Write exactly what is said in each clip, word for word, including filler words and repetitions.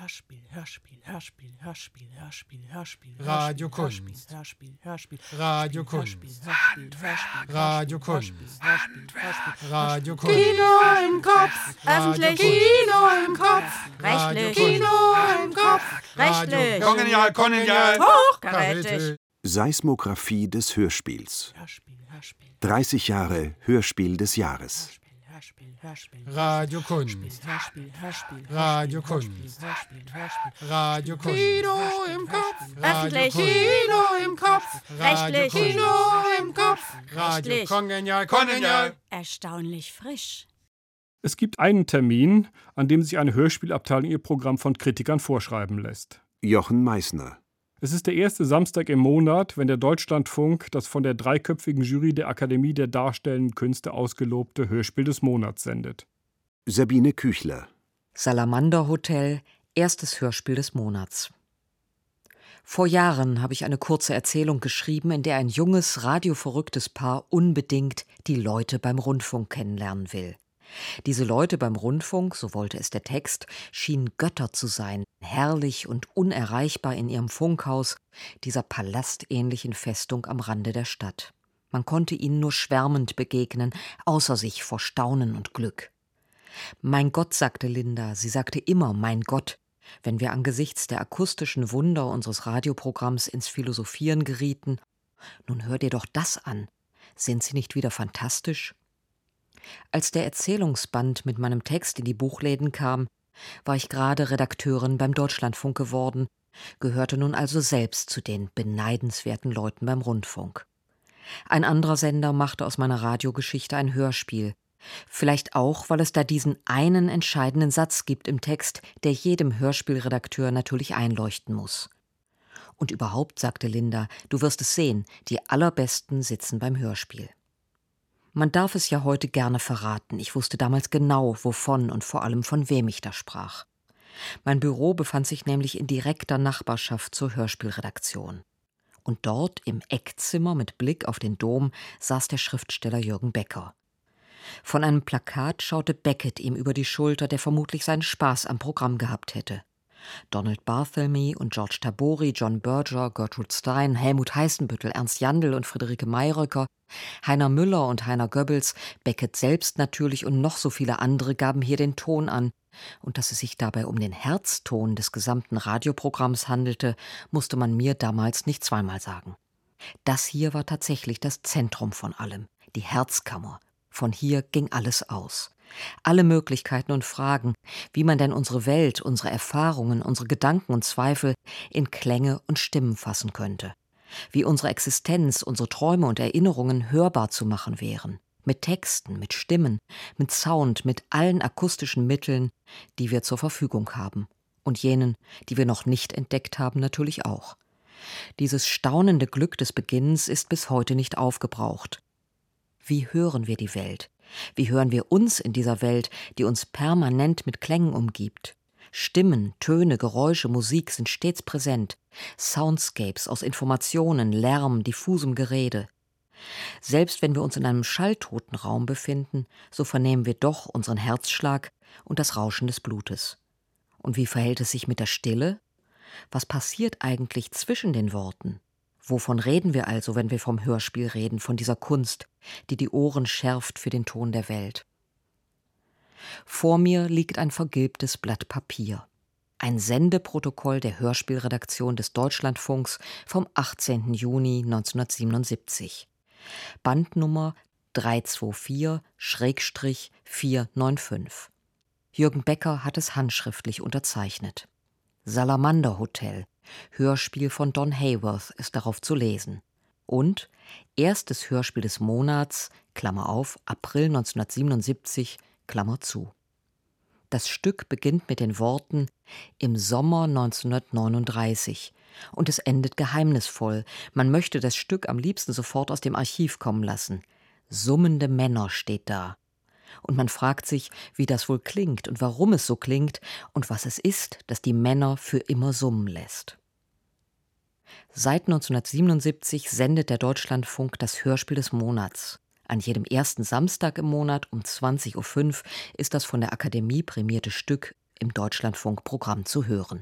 Hörspiel, Hörspiel, Hörspiel, Hörspiel, Hörspiel, Hörspiel, Radio Kunst. Hörspiel, Hörspiel, Radio Kunst. Radio Kunst. Radio Kunst. Kino im Kopf, öffentlich. Kino im Kopf, rechtlich. Kino im Kopf, rechtlich. Kongenial, kongenial. Hochkarätig. Seismographie des Hörspiels. dreißig Jahre Hörspiel des Jahres. Radio Kunst. Radio Kunst. Radio Kunst. Kino im Kopf, öffentlich. Kino im Kopf, rechtlich. Kino im Kopf, Radio rechtlich. Kongenial, kongenial. Erstaunlich frisch. Es gibt einen Termin, an dem sich eine Hörspielabteilung ihr Programm von Kritikern vorschreiben lässt. Jochen Meissner. Es ist der erste Samstag im Monat, wenn der Deutschlandfunk das von der dreiköpfigen Jury der Akademie der Darstellenden Künste ausgelobte Hörspiel des Monats sendet. Sabine Küchler. Salamander Hotel, erstes Hörspiel des Monats. Vor Jahren habe ich eine kurze Erzählung geschrieben, in der ein junges, radioverrücktes Paar unbedingt die Leute beim Rundfunk kennenlernen will. Diese Leute beim Rundfunk, so wollte es der Text, schienen Götter zu sein, herrlich und unerreichbar in ihrem Funkhaus, dieser palästähnlichen Festung am Rande der Stadt. Man konnte ihnen nur schwärmend begegnen, außer sich vor Staunen und Glück. »Mein Gott«, sagte Linda, sie sagte immer »mein Gott«, wenn wir angesichts der akustischen Wunder unseres Radioprogramms ins Philosophieren gerieten. Nun hör dir doch das an. Sind sie nicht wieder fantastisch? Als der Erzählungsband mit meinem Text in die Buchläden kam, war ich gerade Redakteurin beim Deutschlandfunk geworden, gehörte nun also selbst zu den beneidenswerten Leuten beim Rundfunk. Ein anderer Sender machte aus meiner Radiogeschichte ein Hörspiel. Vielleicht auch, weil es da diesen einen entscheidenden Satz gibt im Text, der jedem Hörspielredakteur natürlich einleuchten muss. Und überhaupt, sagte Linda, du wirst es sehen, die Allerbesten sitzen beim Hörspiel. Man darf es ja heute gerne verraten. Ich wusste damals genau, wovon und vor allem von wem ich da sprach. Mein Büro befand sich nämlich in direkter Nachbarschaft zur Hörspielredaktion. Und dort, im Eckzimmer mit Blick auf den Dom, saß der Schriftsteller Jürgen Becker. Von einem Plakat schaute Beckett ihm über die Schulter, der vermutlich seinen Spaß am Programm gehabt hätte. Donald Barthelmy und George Tabori, John Berger, Gertrude Stein, Helmut Heißenbüttel, Ernst Jandl und Friederike Mayröcker, Heiner Müller und Heiner Goebbels, Beckett selbst natürlich und noch so viele andere gaben hier den Ton an. Und dass es sich dabei um den Herzton des gesamten Radioprogramms handelte, musste man mir damals nicht zweimal sagen. Das hier war tatsächlich das Zentrum von allem, die Herzkammer. Von hier ging alles aus. Alle Möglichkeiten und Fragen, wie man denn unsere Welt, unsere Erfahrungen, unsere Gedanken und Zweifel in Klänge und Stimmen fassen könnte. Wie unsere Existenz, unsere Träume und Erinnerungen hörbar zu machen wären. Mit Texten, mit Stimmen, mit Sound, mit allen akustischen Mitteln, die wir zur Verfügung haben. Und jenen, die wir noch nicht entdeckt haben, natürlich auch. Dieses staunende Glück des Beginnens ist bis heute nicht aufgebraucht. Wie hören wir die Welt? Wie hören wir uns in dieser Welt, die uns permanent mit Klängen umgibt? Stimmen, Töne, Geräusche, Musik sind stets präsent. Soundscapes aus Informationen, Lärm, diffusem Gerede. Selbst wenn wir uns in einem schalltoten Raum befinden, so vernehmen wir doch unseren Herzschlag und das Rauschen des Blutes. Und wie verhält es sich mit der Stille? Was passiert eigentlich zwischen den Worten? Wovon reden wir also, wenn wir vom Hörspiel reden, von dieser Kunst, die die Ohren schärft für den Ton der Welt? Vor mir liegt ein vergilbtes Blatt Papier. Ein Sendeprotokoll der Hörspielredaktion des Deutschlandfunks vom achtzehnten Juni neunzehnhundertsiebenundsiebzig. Bandnummer drei zwei vier vier neun fünf. Jürgen Becker hat es handschriftlich unterzeichnet. Salamander Hotel, Hörspiel von Don Hayworth, ist darauf zu lesen. Und erstes Hörspiel des Monats, Klammer auf, April neunzehnhundertsiebenundsiebzig, Klammer zu. Das Stück beginnt mit den Worten »Im Sommer neunzehnhundertneununddreißig« und es endet geheimnisvoll. Man möchte das Stück am liebsten sofort aus dem Archiv kommen lassen. Summende Männer steht da. Und man fragt sich, wie das wohl klingt und warum es so klingt und was es ist, das die Männer für immer summen lässt. Seit neunzehnhundertsiebenundsiebzig sendet der Deutschlandfunk das Hörspiel des Monats. An jedem ersten Samstag im Monat um zwanzig Uhr fünf ist das von der Akademie prämierte Stück im Deutschlandfunk-Programm zu hören.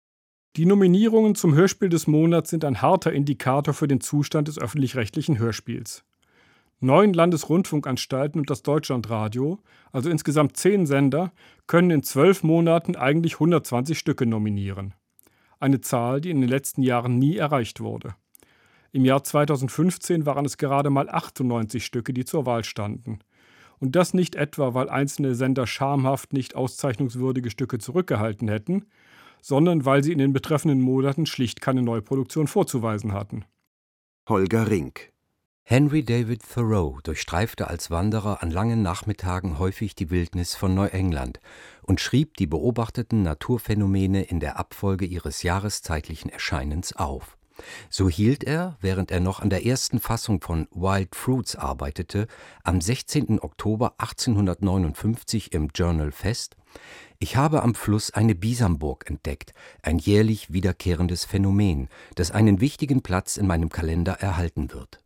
Die Nominierungen zum Hörspiel des Monats sind ein harter Indikator für den Zustand des öffentlich-rechtlichen Hörspiels. Neun Landesrundfunkanstalten und das Deutschlandradio, also insgesamt zehn Sender, können in zwölf Monaten eigentlich hundertzwanzig Stücke nominieren. Eine Zahl, die in den letzten Jahren nie erreicht wurde. Im Jahr zweitausendfünfzehn waren es gerade mal achtundneunzig Stücke, die zur Wahl standen. Und das nicht etwa, weil einzelne Sender schamhaft nicht auszeichnungswürdige Stücke zurückgehalten hätten, sondern weil sie in den betreffenden Monaten schlicht keine Neuproduktion vorzuweisen hatten. Holger Rink. Henry David Thoreau durchstreifte als Wanderer an langen Nachmittagen häufig die Wildnis von Neuengland und schrieb die beobachteten Naturphänomene in der Abfolge ihres jahreszeitlichen Erscheinens auf. So hielt er, während er noch an der ersten Fassung von Wild Fruits arbeitete, am sechzehnten Oktober achtzehnhundertneunundfünfzig im Journal fest: Ich habe am Fluss eine Bisamburg entdeckt, ein jährlich wiederkehrendes Phänomen, das einen wichtigen Platz in meinem Kalender erhalten wird.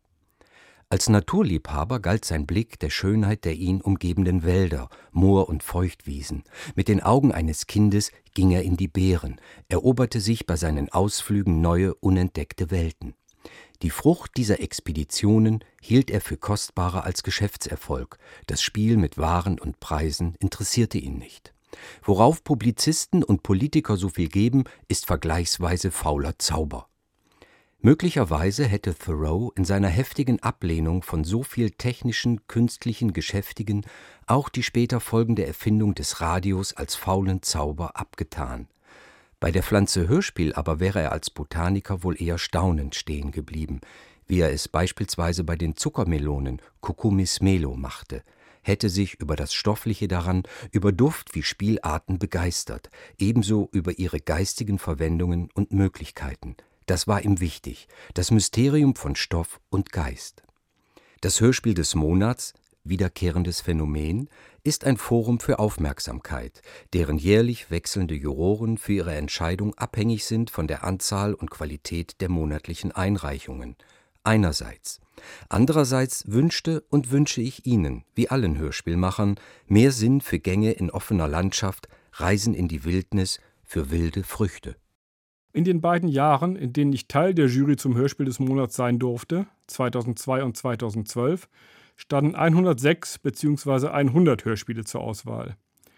Als Naturliebhaber galt sein Blick der Schönheit der ihn umgebenden Wälder, Moor- und Feuchtwiesen. Mit den Augen eines Kindes ging er in die Beeren, eroberte sich bei seinen Ausflügen neue, unentdeckte Welten. Die Frucht dieser Expeditionen hielt er für kostbarer als Geschäftserfolg. Das Spiel mit Waren und Preisen interessierte ihn nicht. Worauf Publizisten und Politiker so viel geben, ist vergleichsweise fauler Zauber. Möglicherweise hätte Thoreau in seiner heftigen Ablehnung von so viel technischen, künstlichen Geschäftigen auch die später folgende Erfindung des Radios als faulen Zauber abgetan. Bei der Pflanze Hörspiel aber wäre er als Botaniker wohl eher staunend stehen geblieben, wie er es beispielsweise bei den Zuckermelonen Cucumis melo machte, hätte sich über das Stoffliche daran, über Duft wie Spielarten begeistert, ebenso über ihre geistigen Verwendungen und Möglichkeiten. Das war ihm wichtig, das Mysterium von Stoff und Geist. Das Hörspiel des Monats, wiederkehrendes Phänomen, ist ein Forum für Aufmerksamkeit, deren jährlich wechselnde Juroren für ihre Entscheidung abhängig sind von der Anzahl und Qualität der monatlichen Einreichungen. Einerseits. Andererseits wünschte und wünsche ich Ihnen, wie allen Hörspielmachern, mehr Sinn für Gänge in offener Landschaft, Reisen in die Wildnis, für wilde Früchte. In den beiden Jahren, in denen ich Teil der Jury zum Hörspiel des Monats sein durfte, zweitausendzwei und zweitausendzwölf, standen hundertsechs bzw. hundert Hörspiele zur Auswahl.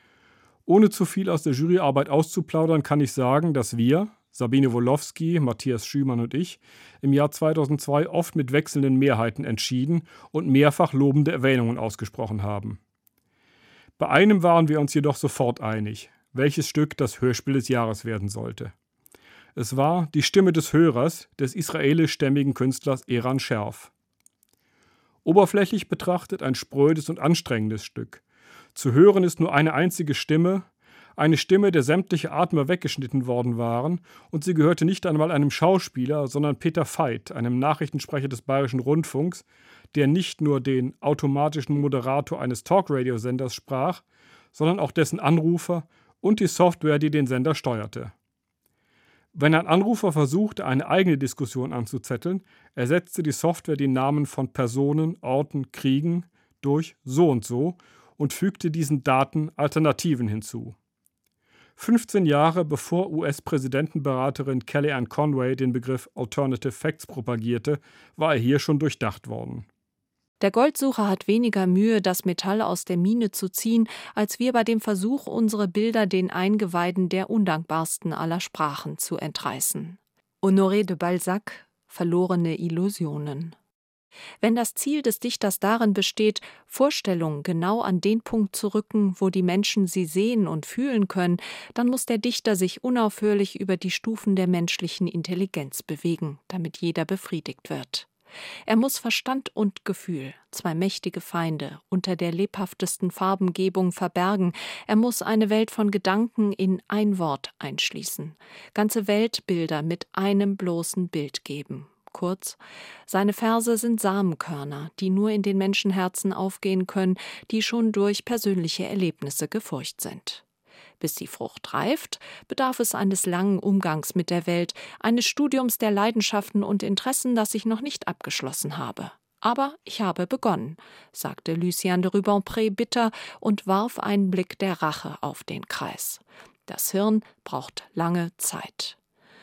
Ohne zu viel aus der Juryarbeit auszuplaudern, kann ich sagen, dass wir, Sabine Wolowski, Matthias Schümann und ich, im Jahr zweitausendzwei oft mit wechselnden Mehrheiten entschieden und mehrfach lobende Erwähnungen ausgesprochen haben. Bei einem waren wir uns jedoch sofort einig, welches Stück das Hörspiel des Jahres werden sollte. Es war Die Stimme des Hörers des israelischstämmigen Künstlers Eran Scherf. Oberflächlich betrachtet ein sprödes und anstrengendes Stück. Zu hören ist nur eine einzige Stimme, eine Stimme, der sämtliche Atmer weggeschnitten worden waren, und sie gehörte nicht einmal einem Schauspieler, sondern Peter Veit, einem Nachrichtensprecher des Bayerischen Rundfunks, der nicht nur den automatischen Moderator eines Talkradiosenders sprach, sondern auch dessen Anrufer und die Software, die den Sender steuerte. Wenn ein Anrufer versuchte, eine eigene Diskussion anzuzetteln, ersetzte die Software die Namen von Personen, Orten, Kriegen durch so und so und fügte diesen Daten Alternativen hinzu. fünfzehn Jahre bevor U S-Präsidentenberaterin Kellyanne Conway den Begriff Alternative Facts propagierte, war er hier schon durchdacht worden. Der Goldsucher hat weniger Mühe, das Metall aus der Mine zu ziehen, als wir bei dem Versuch, unsere Bilder den Eingeweiden der undankbarsten aller Sprachen zu entreißen. Honoré de Balzac, Verlorene Illusionen. Wenn das Ziel des Dichters darin besteht, Vorstellungen genau an den Punkt zu rücken, wo die Menschen sie sehen und fühlen können, dann muss der Dichter sich unaufhörlich über die Stufen der menschlichen Intelligenz bewegen, damit jeder befriedigt wird. Er muss Verstand und Gefühl, zwei mächtige Feinde, unter der lebhaftesten Farbengebung verbergen. Er muss eine Welt von Gedanken in ein Wort einschließen, ganze Weltbilder mit einem bloßen Bild geben. Kurz, seine Verse sind Samenkörner, die nur in den Menschenherzen aufgehen können, die schon durch persönliche Erlebnisse gefurcht sind. Bis die Frucht reift, bedarf es eines langen Umgangs mit der Welt, eines Studiums der Leidenschaften und Interessen, das ich noch nicht abgeschlossen habe. Aber ich habe begonnen, sagte Lucien de Rubempré bitter und warf einen Blick der Rache auf den Kreis. Das Hirn braucht lange Zeit.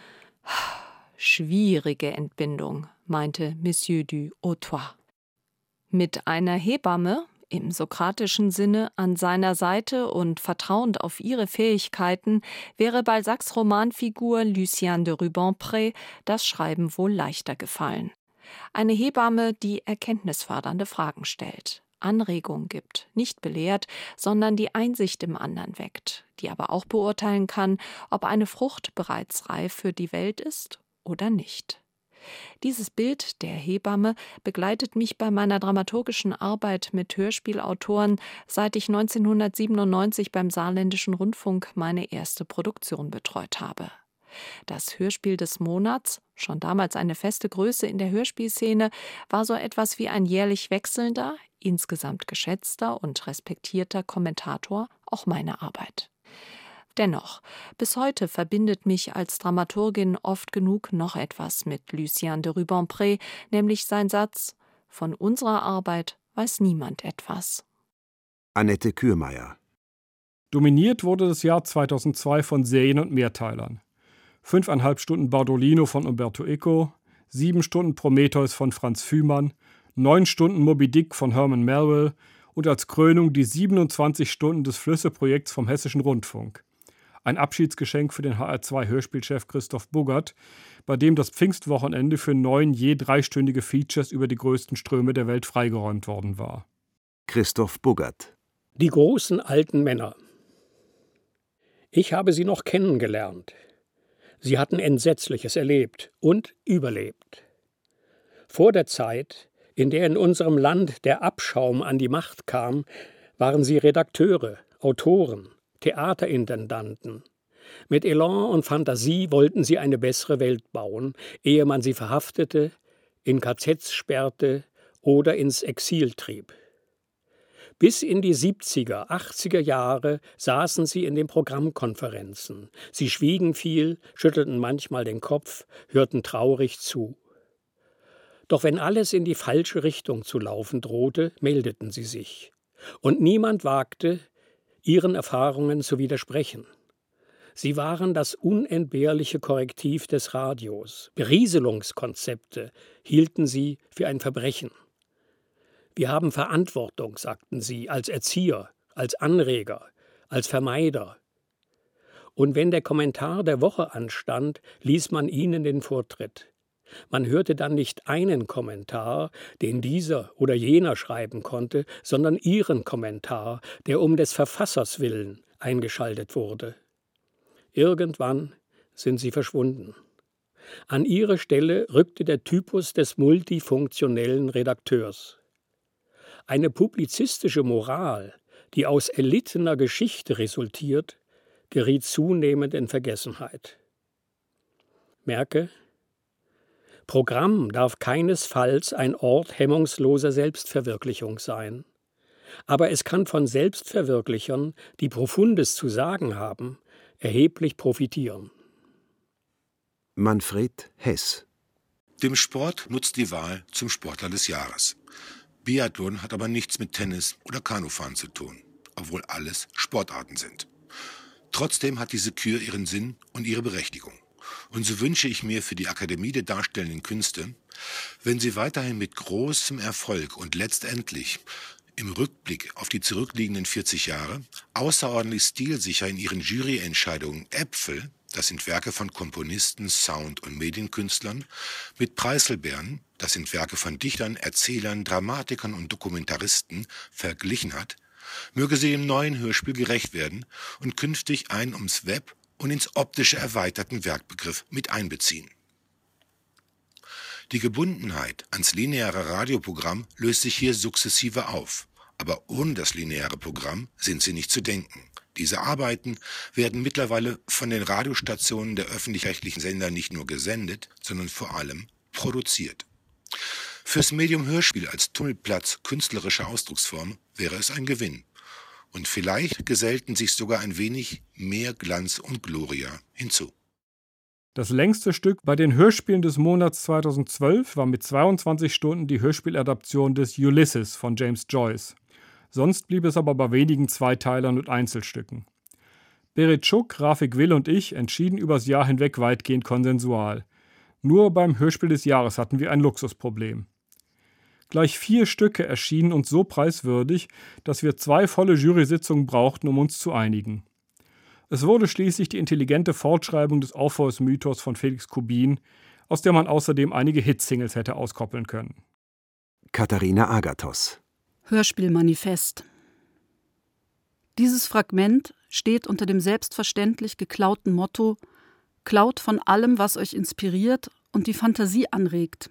Schwierige Entbindung, meinte Monsieur du Hautois. Mit einer Hebamme, im sokratischen Sinne, an seiner Seite und vertrauend auf ihre Fähigkeiten, wäre Balzacs Romanfigur Lucien de Rubempré das Schreiben wohl leichter gefallen. Eine Hebamme, die erkenntnisfördernde Fragen stellt, Anregungen gibt, nicht belehrt, sondern die Einsicht im anderen weckt, die aber auch beurteilen kann, ob eine Frucht bereits reif für die Welt ist oder nicht. Dieses Bild der Hebamme begleitet mich bei meiner dramaturgischen Arbeit mit Hörspielautoren, seit ich neunzehnhundertsiebenundneunzig beim Saarländischen Rundfunk meine erste Produktion betreut habe. Das Hörspiel des Monats, schon damals eine feste Größe in der Hörspielszene, war so etwas wie ein jährlich wechselnder, insgesamt geschätzter und respektierter Kommentator auch meine Arbeit. Dennoch, bis heute verbindet mich als Dramaturgin oft genug noch etwas mit Lucien de Rubempré, nämlich sein Satz: Von unserer Arbeit weiß niemand etwas. Annette Kürmeier. Dominiert wurde das Jahr zweitausendzwei von Serien und Mehrteilern. Fünfeinhalb Stunden Bardolino von Umberto Eco, sieben Stunden Prometheus von Franz Fühmann, neun Stunden Moby Dick von Herman Melville und als Krönung die siebenundzwanzig Stunden des Flüsse-Projekts vom Hessischen Rundfunk. Ein Abschiedsgeschenk für den H R zwei Hörspielchef Christoph Buggert, bei dem das Pfingstwochenende für neun je dreistündige Features über die größten Ströme der Welt freigeräumt worden war. Christoph Buggert. Die großen alten Männer. Ich habe sie noch kennengelernt. Sie hatten Entsetzliches erlebt und überlebt. Vor der Zeit, in der in unserem Land der Abschaum an die Macht kam, waren sie Redakteure, Autoren, Theaterintendanten. Mit Elan und Fantasie wollten sie eine bessere Welt bauen, ehe man sie verhaftete, in K Zs sperrte oder ins Exil trieb. Bis in die siebziger, achtziger Jahre saßen sie in den Programmkonferenzen. Sie schwiegen viel, schüttelten manchmal den Kopf, hörten traurig zu. Doch wenn alles in die falsche Richtung zu laufen drohte, meldeten sie sich. Und niemand wagte, ihren Erfahrungen zu widersprechen. Sie waren das unentbehrliche Korrektiv des Radios. Berieselungskonzepte hielten sie für ein Verbrechen. Wir haben Verantwortung, sagten sie, als Erzieher, als Anreger, als Vermeider. Und wenn der Kommentar der Woche anstand, ließ man ihnen den Vortritt. Man hörte dann nicht einen Kommentar, den dieser oder jener schreiben konnte, sondern ihren Kommentar, der um des Verfassers willen eingeschaltet wurde. Irgendwann sind sie verschwunden. An ihre Stelle rückte der Typus des multifunktionellen Redakteurs. Eine publizistische Moral, die aus erlittener Geschichte resultiert, geriet zunehmend in Vergessenheit. Merke: Programm darf keinesfalls ein Ort hemmungsloser Selbstverwirklichung sein. Aber es kann von Selbstverwirklichern, die Profundes zu sagen haben, erheblich profitieren. Manfred Hess. Dem Sport nutzt die Wahl zum Sportler des Jahres. Biathlon hat aber nichts mit Tennis oder Kanufahren zu tun, obwohl alles Sportarten sind. Trotzdem hat diese Kür ihren Sinn und ihre Berechtigung. Und so wünsche ich mir für die Akademie der Darstellenden Künste, wenn sie weiterhin mit großem Erfolg und letztendlich im Rückblick auf die zurückliegenden vierzig Jahre außerordentlich stilsicher in ihren Juryentscheidungen Äpfel, das sind Werke von Komponisten, Sound- und Medienkünstlern, mit Preiselbeeren, das sind Werke von Dichtern, Erzählern, Dramatikern und Dokumentaristen, verglichen hat, möge sie im neuen Hörspiel gerecht werden und künftig einen ums Web und ins Optische erweiterten Werkbegriff mit einbeziehen. Die Gebundenheit ans lineare Radioprogramm löst sich hier sukzessive auf, aber ohne das lineare Programm sind sie nicht zu denken. Diese Arbeiten werden mittlerweile von den Radiostationen der öffentlich-rechtlichen Sender nicht nur gesendet, sondern vor allem produziert. Fürs Medium Hörspiel als Tummelplatz künstlerischer Ausdrucksform wäre es ein Gewinn. Und vielleicht gesellten sich sogar ein wenig mehr Glanz und Gloria hinzu. Das längste Stück bei den Hörspielen des Monats zweitausendzwölf war mit zweiundzwanzig Stunden die Hörspieladaption des Ulysses von James Joyce. Sonst blieb es aber bei wenigen Zweiteilern und Einzelstücken. Berit Schuck, Rafik Will und ich entschieden übers Jahr hinweg weitgehend konsensual. Nur beim Hörspiel des Jahres hatten wir ein Luxusproblem. Gleich vier Stücke erschienen uns so preiswürdig, dass wir zwei volle Jury-Sitzungen brauchten, um uns zu einigen. Es wurde schließlich die intelligente Fortschreibung des Orpheus-Mythos von Felix Kubin, aus der man außerdem einige Hitsingles hätte auskoppeln können. Katharina Agathos. Hörspielmanifest. Dieses Fragment steht unter dem selbstverständlich geklauten Motto: Klaut von allem, was euch inspiriert und die Fantasie anregt.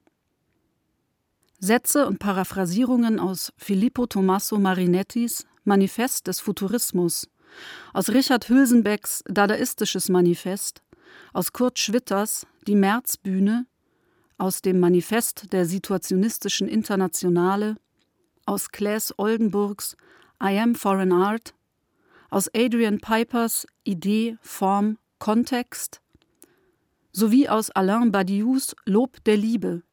Sätze und Paraphrasierungen aus Filippo Tommaso Marinettis Manifest des Futurismus, aus Richard Hülsenbecks Dadaistisches Manifest, aus Kurt Schwitters Die Märzbühne, aus dem Manifest der Situationistischen Internationale, aus Claes Oldenburgs I Am Foreign Art, aus Adrian Pipers Idee, Form, Kontext, sowie aus Alain Badiou's Lob der Liebe.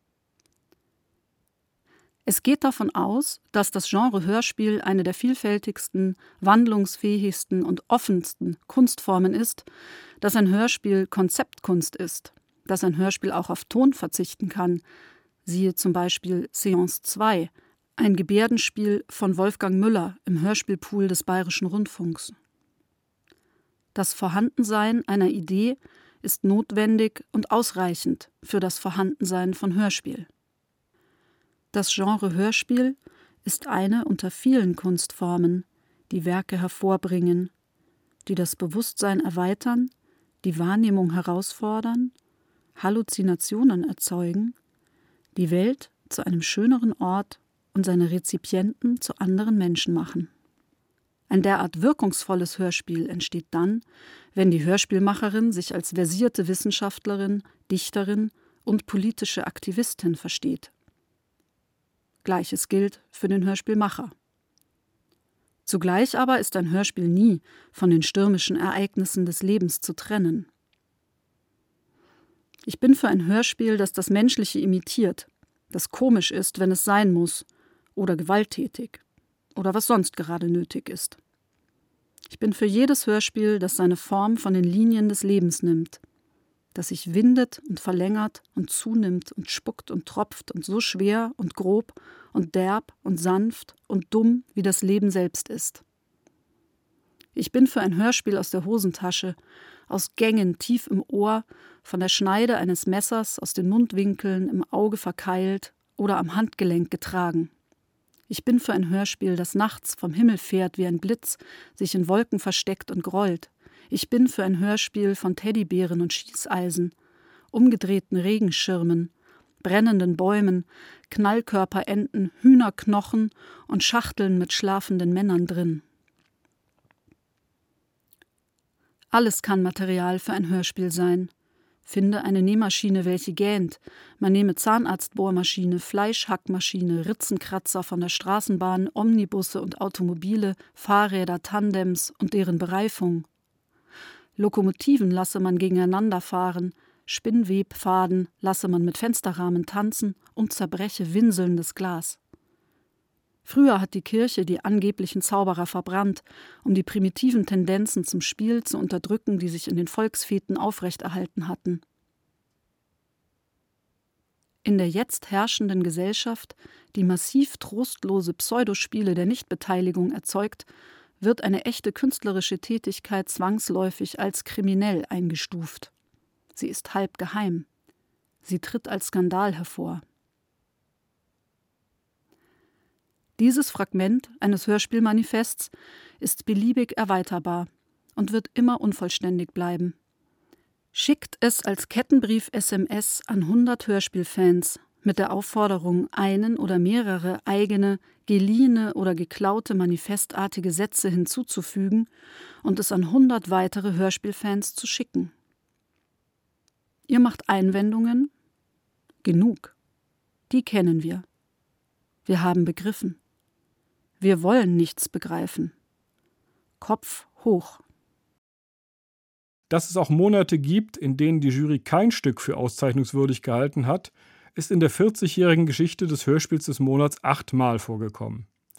Es geht davon aus, dass das Genre Hörspiel eine der vielfältigsten, wandlungsfähigsten und offensten Kunstformen ist, dass ein Hörspiel Konzeptkunst ist, dass ein Hörspiel auch auf Ton verzichten kann, siehe zum Beispiel Seance zwei, ein Gebärdenspiel von Wolfgang Müller im Hörspielpool des Bayerischen Rundfunks. Das Vorhandensein einer Idee ist notwendig und ausreichend für das Vorhandensein von Hörspiel. Das Genre Hörspiel ist eine unter vielen Kunstformen, die Werke hervorbringen, die das Bewusstsein erweitern, die Wahrnehmung herausfordern, Halluzinationen erzeugen, die Welt zu einem schöneren Ort und seine Rezipienten zu anderen Menschen machen. Ein derart wirkungsvolles Hörspiel entsteht dann, wenn die Hörspielmacherin sich als versierte Wissenschaftlerin, Dichterin und politische Aktivistin versteht. Gleiches gilt für den Hörspielmacher. Zugleich aber ist ein Hörspiel nie von den stürmischen Ereignissen des Lebens zu trennen. Ich bin für ein Hörspiel, das das Menschliche imitiert, das komisch ist, wenn es sein muss, oder gewalttätig, oder was sonst gerade nötig ist. Ich bin für jedes Hörspiel, das seine Form von den Linien des Lebens nimmt, das sich windet und verlängert und zunimmt und spuckt und tropft und so schwer und grob und derb und sanft und dumm, wie das Leben selbst ist. Ich bin für ein Hörspiel aus der Hosentasche, aus Gängen tief im Ohr, von der Schneide eines Messers aus den Mundwinkeln im Auge verkeilt oder am Handgelenk getragen. Ich bin für ein Hörspiel, das nachts vom Himmel fährt wie ein Blitz, sich in Wolken versteckt und grollt. Ich bin für ein Hörspiel von Teddybären und Schießeisen, umgedrehten Regenschirmen, brennenden Bäumen, Knallkörperenten, Hühnerknochen und Schachteln mit schlafenden Männern drin. Alles kann Material für ein Hörspiel sein. Finde eine Nähmaschine, welche gähnt. Man nehme Zahnarztbohrmaschine, Fleischhackmaschine, Ritzenkratzer von der Straßenbahn, Omnibusse und Automobile, Fahrräder, Tandems und deren Bereifung. Lokomotiven lasse man gegeneinander fahren, Spinnwebfaden lasse man mit Fensterrahmen tanzen und zerbreche winselndes Glas. Früher hat die Kirche die angeblichen Zauberer verbrannt, um die primitiven Tendenzen zum Spiel zu unterdrücken, die sich in den Volksfeten aufrechterhalten hatten. In der jetzt herrschenden Gesellschaft, die massiv trostlose Pseudospiele der Nichtbeteiligung erzeugt, wird eine echte künstlerische Tätigkeit zwangsläufig als kriminell eingestuft. Sie ist halb geheim. Sie tritt als Skandal hervor. Dieses Fragment eines Hörspielmanifests ist beliebig erweiterbar und wird immer unvollständig bleiben. Schickt es als Kettenbrief-S M S an hundert Hörspielfans mit der Aufforderung, einen oder mehrere eigene, geliehene oder geklaute manifestartige Sätze hinzuzufügen und es an hundert weitere Hörspielfans zu schicken. Ihr macht Einwendungen? Genug. Die kennen wir. Wir haben begriffen. Wir wollen nichts begreifen. Kopf hoch. Dass es auch Monate gibt, in denen die Jury kein Stück für auszeichnungswürdig gehalten hat, ist in der vierzigjährigen Geschichte des Hörspiels des Monats achtmal vorgekommen.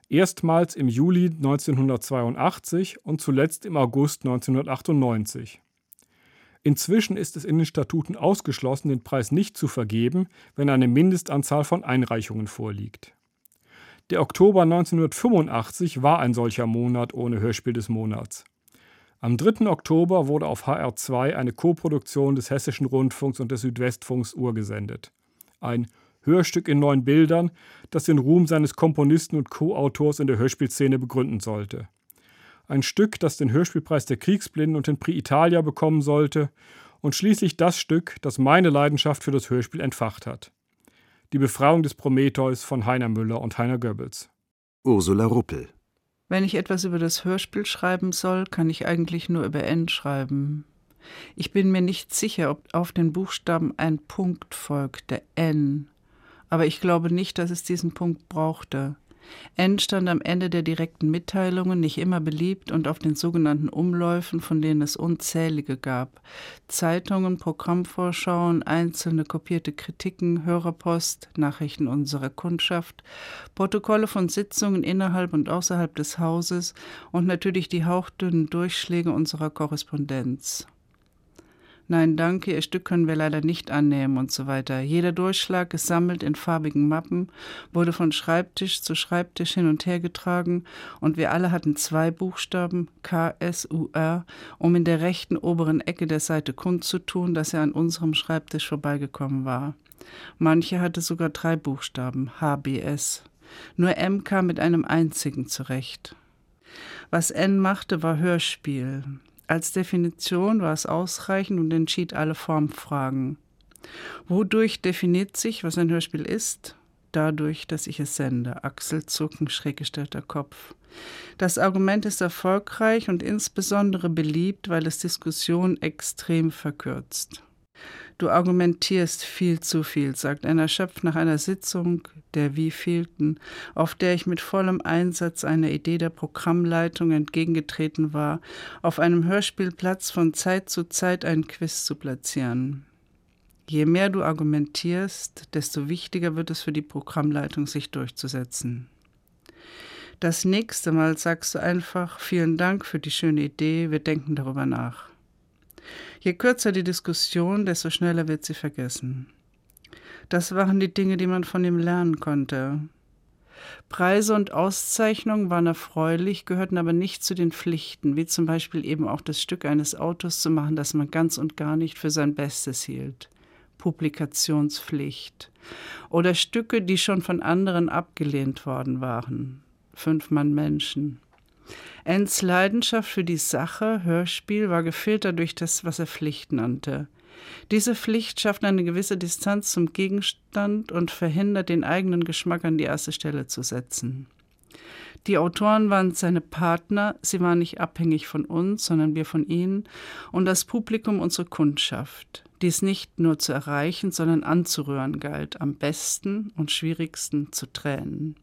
erstmals im Juli neunzehnhundertzweiundachtzig und zuletzt im August neunzehnhundertachtundneunzig. Inzwischen ist es in den Statuten ausgeschlossen, den Preis nicht zu vergeben, wenn eine Mindestanzahl von Einreichungen vorliegt. Der Oktober neunzehnhundertfünfundachtzig war ein solcher Monat ohne Hörspiel des Monats. Am dritten Oktober wurde auf H R zwei eine Koproduktion des Hessischen Rundfunks und des Südwestfunks urgesendet. Ein Hörstück in neun Bildern, das den Ruhm seines Komponisten und Co-Autors in der Hörspielszene begründen sollte. Ein Stück, das den Hörspielpreis der Kriegsblinden und den Prix Italia bekommen sollte und schließlich das Stück, das meine Leidenschaft für das Hörspiel entfacht hat. Die Befreiung des Prometheus von Heiner Müller und Heiner Goebbels. Ursula Ruppel. Wenn ich etwas über das Hörspiel schreiben soll, kann ich eigentlich nur über N schreiben. Ich bin mir nicht sicher, ob auf den Buchstaben ein Punkt folgt, der N. Aber ich glaube nicht, dass es diesen Punkt brauchte. N stand am Ende der direkten Mitteilungen, nicht immer beliebt, und auf den sogenannten Umläufen, von denen es unzählige gab. Zeitungen, Programmvorschauen, einzelne kopierte Kritiken, Hörerpost, Nachrichten unserer Kundschaft, Protokolle von Sitzungen innerhalb und außerhalb des Hauses und natürlich die hauchdünnen Durchschläge unserer Korrespondenz. Nein, danke, Ihr Stück können wir leider nicht annehmen und so weiter. Jeder Durchschlag, gesammelt in farbigen Mappen, wurde von Schreibtisch zu Schreibtisch hin und her getragen und wir alle hatten zwei Buchstaben, K S U R, um in der rechten oberen Ecke der Seite kundzutun, dass er an unserem Schreibtisch vorbeigekommen war. Manche hatte sogar drei Buchstaben, H B S. Nur M kam mit einem einzigen zurecht. Was N machte, war Hörspiel. Als Definition war es ausreichend und entschied alle Formfragen. Wodurch definiert sich, was ein Hörspiel ist? Dadurch, dass ich es sende. Achselzucken, schräg gestellter Kopf. Das Argument ist erfolgreich und insbesondere beliebt, weil es Diskussionen extrem verkürzt. Du argumentierst viel zu viel, sagt einer Schöpf nach einer Sitzung, der wievielten, auf der ich mit vollem Einsatz einer Idee der Programmleitung entgegengetreten war, auf einem Hörspielplatz von Zeit zu Zeit einen Quiz zu platzieren. Je mehr du argumentierst, desto wichtiger wird es für die Programmleitung, sich durchzusetzen. Das nächste Mal sagst du einfach, vielen Dank für die schöne Idee, wir denken darüber nach. Je kürzer die Diskussion, desto schneller wird sie vergessen. Das waren die Dinge, die man von ihm lernen konnte. Preise und Auszeichnungen waren erfreulich, gehörten aber nicht zu den Pflichten, wie zum Beispiel eben auch das Stück eines Autors zu machen, das man ganz und gar nicht für sein Bestes hielt. Publikationspflicht. Oder Stücke, die schon von anderen abgelehnt worden waren. Fünf Mann Menschen. Enns Leidenschaft für die Sache, Hörspiel, war gefiltert durch das, was er Pflicht nannte. Diese Pflicht schafft eine gewisse Distanz zum Gegenstand und verhindert, den eigenen Geschmack an die erste Stelle zu setzen. Die Autoren waren seine Partner, sie waren nicht abhängig von uns, sondern wir von ihnen, und das Publikum unsere Kundschaft, die es nicht nur zu erreichen, sondern anzurühren galt, am besten und schwierigsten zu tränen.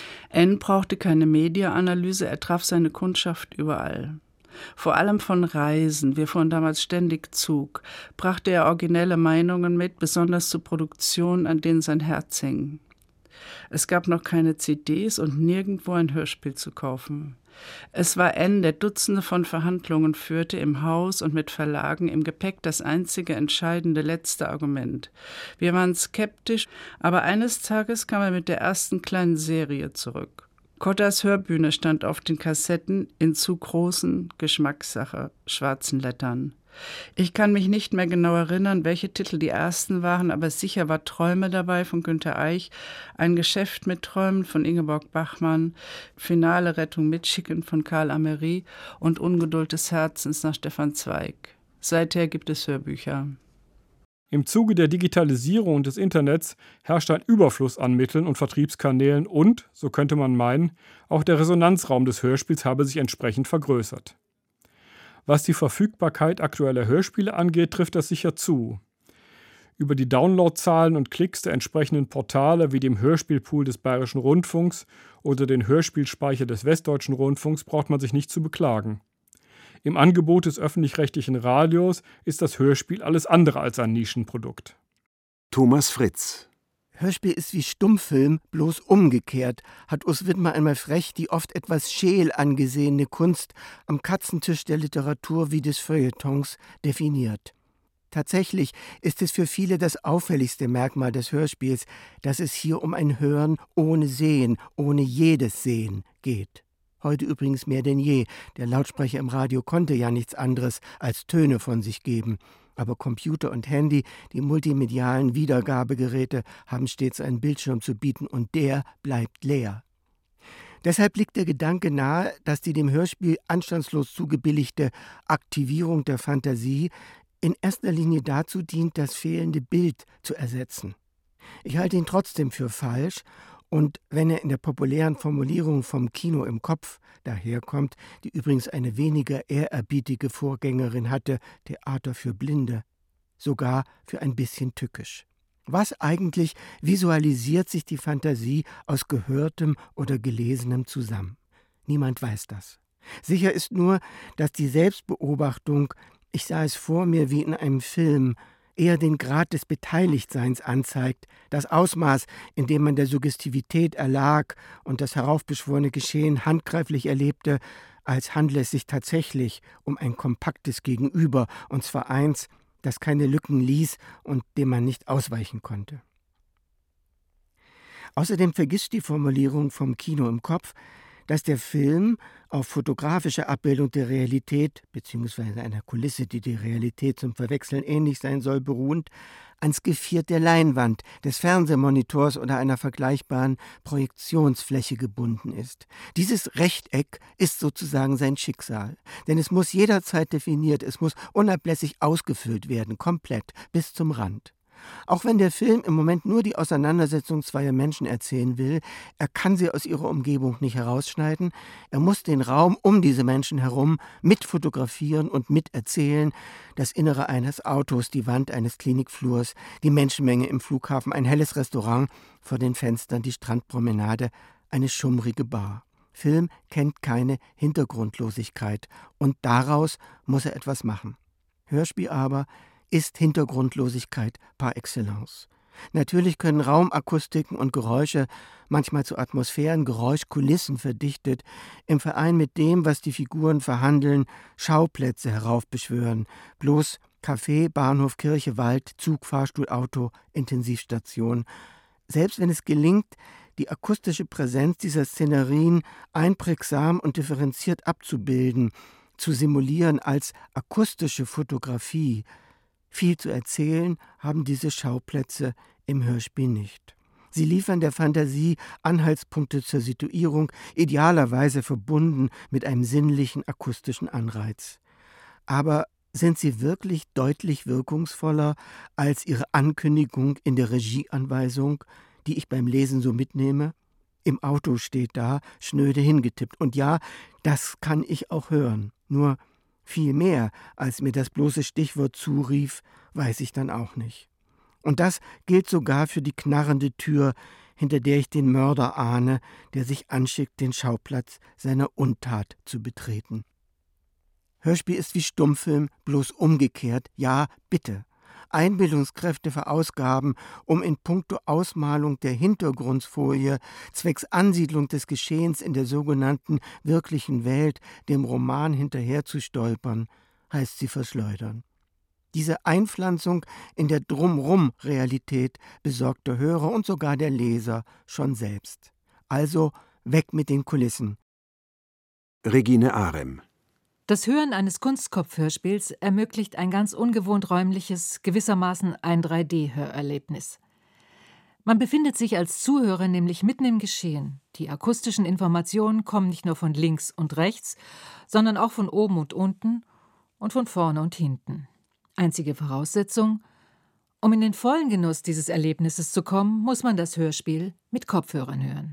N brauchte keine Mediaanalyse, er traf seine Kundschaft überall. Vor allem von Reisen, wir fuhren damals ständig Zug, brachte er originelle Meinungen mit, besonders zu Produktionen, an denen sein Herz hing. Es gab noch keine C Ds und nirgendwo ein Hörspiel zu kaufen. Es war N, der Dutzende von Verhandlungen führte, im Haus und mit Verlagen, im Gepäck das einzige entscheidende letzte Argument. Wir waren skeptisch, aber eines Tages kam er mit der ersten kleinen Serie zurück. Kottas Hörbühne stand auf den Kassetten in zu großen, Geschmackssache, schwarzen Lettern. Ich kann mich nicht mehr genau erinnern, welche Titel die ersten waren, aber sicher war Träume dabei von Günter Eich, Ein Geschäft mit Träumen von Ingeborg Bachmann, Finale Rettung Michigan von Karl Amery und Ungeduld des Herzens nach Stefan Zweig. Seither gibt es Hörbücher. Im Zuge der Digitalisierung und des Internets herrscht ein Überfluss an Mitteln und Vertriebskanälen und, so könnte man meinen, auch der Resonanzraum des Hörspiels habe sich entsprechend vergrößert. Was die Verfügbarkeit aktueller Hörspiele angeht, trifft das sicher zu. Über die Downloadzahlen und Klicks der entsprechenden Portale wie dem Hörspielpool des Bayerischen Rundfunks oder den Hörspielspeicher des Westdeutschen Rundfunks braucht man sich nicht zu beklagen. Im Angebot des öffentlich-rechtlichen Radios ist das Hörspiel alles andere als ein Nischenprodukt. Thomas Fritz. Hörspiel ist wie Stummfilm, bloß umgekehrt, hat Urs Widmer einmal frech die oft etwas scheel angesehene Kunst am Katzentisch der Literatur wie des Feuilletons definiert. Tatsächlich ist es für viele das auffälligste Merkmal des Hörspiels, dass es hier um ein Hören ohne Sehen, ohne jedes Sehen geht. Heute übrigens mehr denn je. Der Lautsprecher im Radio konnte ja nichts anderes als Töne von sich geben. Aber Computer und Handy, die multimedialen Wiedergabegeräte, haben stets einen Bildschirm zu bieten und der bleibt leer. Deshalb liegt der Gedanke nahe, dass die dem Hörspiel anstandslos zugebilligte Aktivierung der Fantasie in erster Linie dazu dient, das fehlende Bild zu ersetzen. Ich halte ihn trotzdem für falsch und wenn er in der populären Formulierung vom Kino im Kopf daherkommt, die übrigens eine weniger ehrerbietige Vorgängerin hatte, Theater für Blinde, sogar für ein bisschen tückisch. Was eigentlich visualisiert sich die Fantasie aus Gehörtem oder Gelesenem zusammen? Niemand weiß das. Sicher ist nur, dass die Selbstbeobachtung, ich sah es vor mir wie in einem Film, eher den Grad des Beteiligtseins anzeigt, das Ausmaß, in dem man der Suggestivität erlag und das heraufbeschworene Geschehen handgreiflich erlebte, als handle es sich tatsächlich um ein kompaktes Gegenüber, und zwar eins, das keine Lücken ließ und dem man nicht ausweichen konnte. Außerdem vergisst die Formulierung vom Kino im Kopf, dass der Film auf fotografische Abbildung der Realität bzw. einer Kulisse, die die Realität zum Verwechseln ähnlich sein soll, beruhend, ans Geviert der Leinwand, des Fernsehmonitors oder einer vergleichbaren Projektionsfläche gebunden ist. Dieses Rechteck ist sozusagen sein Schicksal, denn es muss jederzeit definiert, es muss unablässig ausgefüllt werden, komplett, bis zum Rand. Auch wenn der Film im Moment nur die Auseinandersetzung zweier Menschen erzählen will, er kann sie aus ihrer Umgebung nicht herausschneiden, er muss den Raum um diese Menschen herum mitfotografieren und miterzählen, das Innere eines Autos, die Wand eines Klinikflurs, die Menschenmenge im Flughafen, ein helles Restaurant, vor den Fenstern die Strandpromenade, eine schummrige Bar. Film kennt keine Hintergrundlosigkeit und daraus muss er etwas machen. Hörspiel aber ist Hintergrundlosigkeit par excellence. Natürlich können Raumakustiken und Geräusche, manchmal zu Atmosphären, Geräuschkulissen verdichtet, im Verein mit dem, was die Figuren verhandeln, Schauplätze heraufbeschwören. Bloß Café, Bahnhof, Kirche, Wald, Zug, Fahrstuhl, Auto, Intensivstation. Selbst wenn es gelingt, die akustische Präsenz dieser Szenerien einprägsam und differenziert abzubilden, zu simulieren als akustische Fotografie, viel zu erzählen haben diese Schauplätze im Hörspiel nicht. Sie liefern der Fantasie Anhaltspunkte zur Situierung, idealerweise verbunden mit einem sinnlichen akustischen Anreiz. Aber sind sie wirklich deutlich wirkungsvoller als ihre Ankündigung in der Regieanweisung, die ich beim Lesen so mitnehme? Im Auto steht da, schnöde hingetippt. Und ja, das kann ich auch hören. Nur viel mehr, als mir das bloße Stichwort zurief, weiß ich dann auch nicht. Und das gilt sogar für die knarrende Tür, hinter der ich den Mörder ahne, der sich anschickt, den Schauplatz seiner Untat zu betreten. Hörspiel ist wie Stummfilm, bloß umgekehrt, ja, bitte. Einbildungskräfte verausgaben, um in puncto Ausmalung der Hintergrundfolie zwecks Ansiedlung des Geschehens in der sogenannten wirklichen Welt dem Roman hinterherzustolpern, heißt sie verschleudern. Diese Einpflanzung in der Drumrum-Realität besorgt der Hörer und sogar der Leser schon selbst. Also weg mit den Kulissen. Regine Arem. Das Hören eines Kunstkopfhörspiels ermöglicht ein ganz ungewohnt räumliches, gewissermaßen ein drei D-Hörerlebnis. Man befindet sich als Zuhörer nämlich mitten im Geschehen. Die akustischen Informationen kommen nicht nur von links und rechts, sondern auch von oben und unten und von vorne und hinten. Einzige Voraussetzung: um in den vollen Genuss dieses Erlebnisses zu kommen, muss man das Hörspiel mit Kopfhörern hören.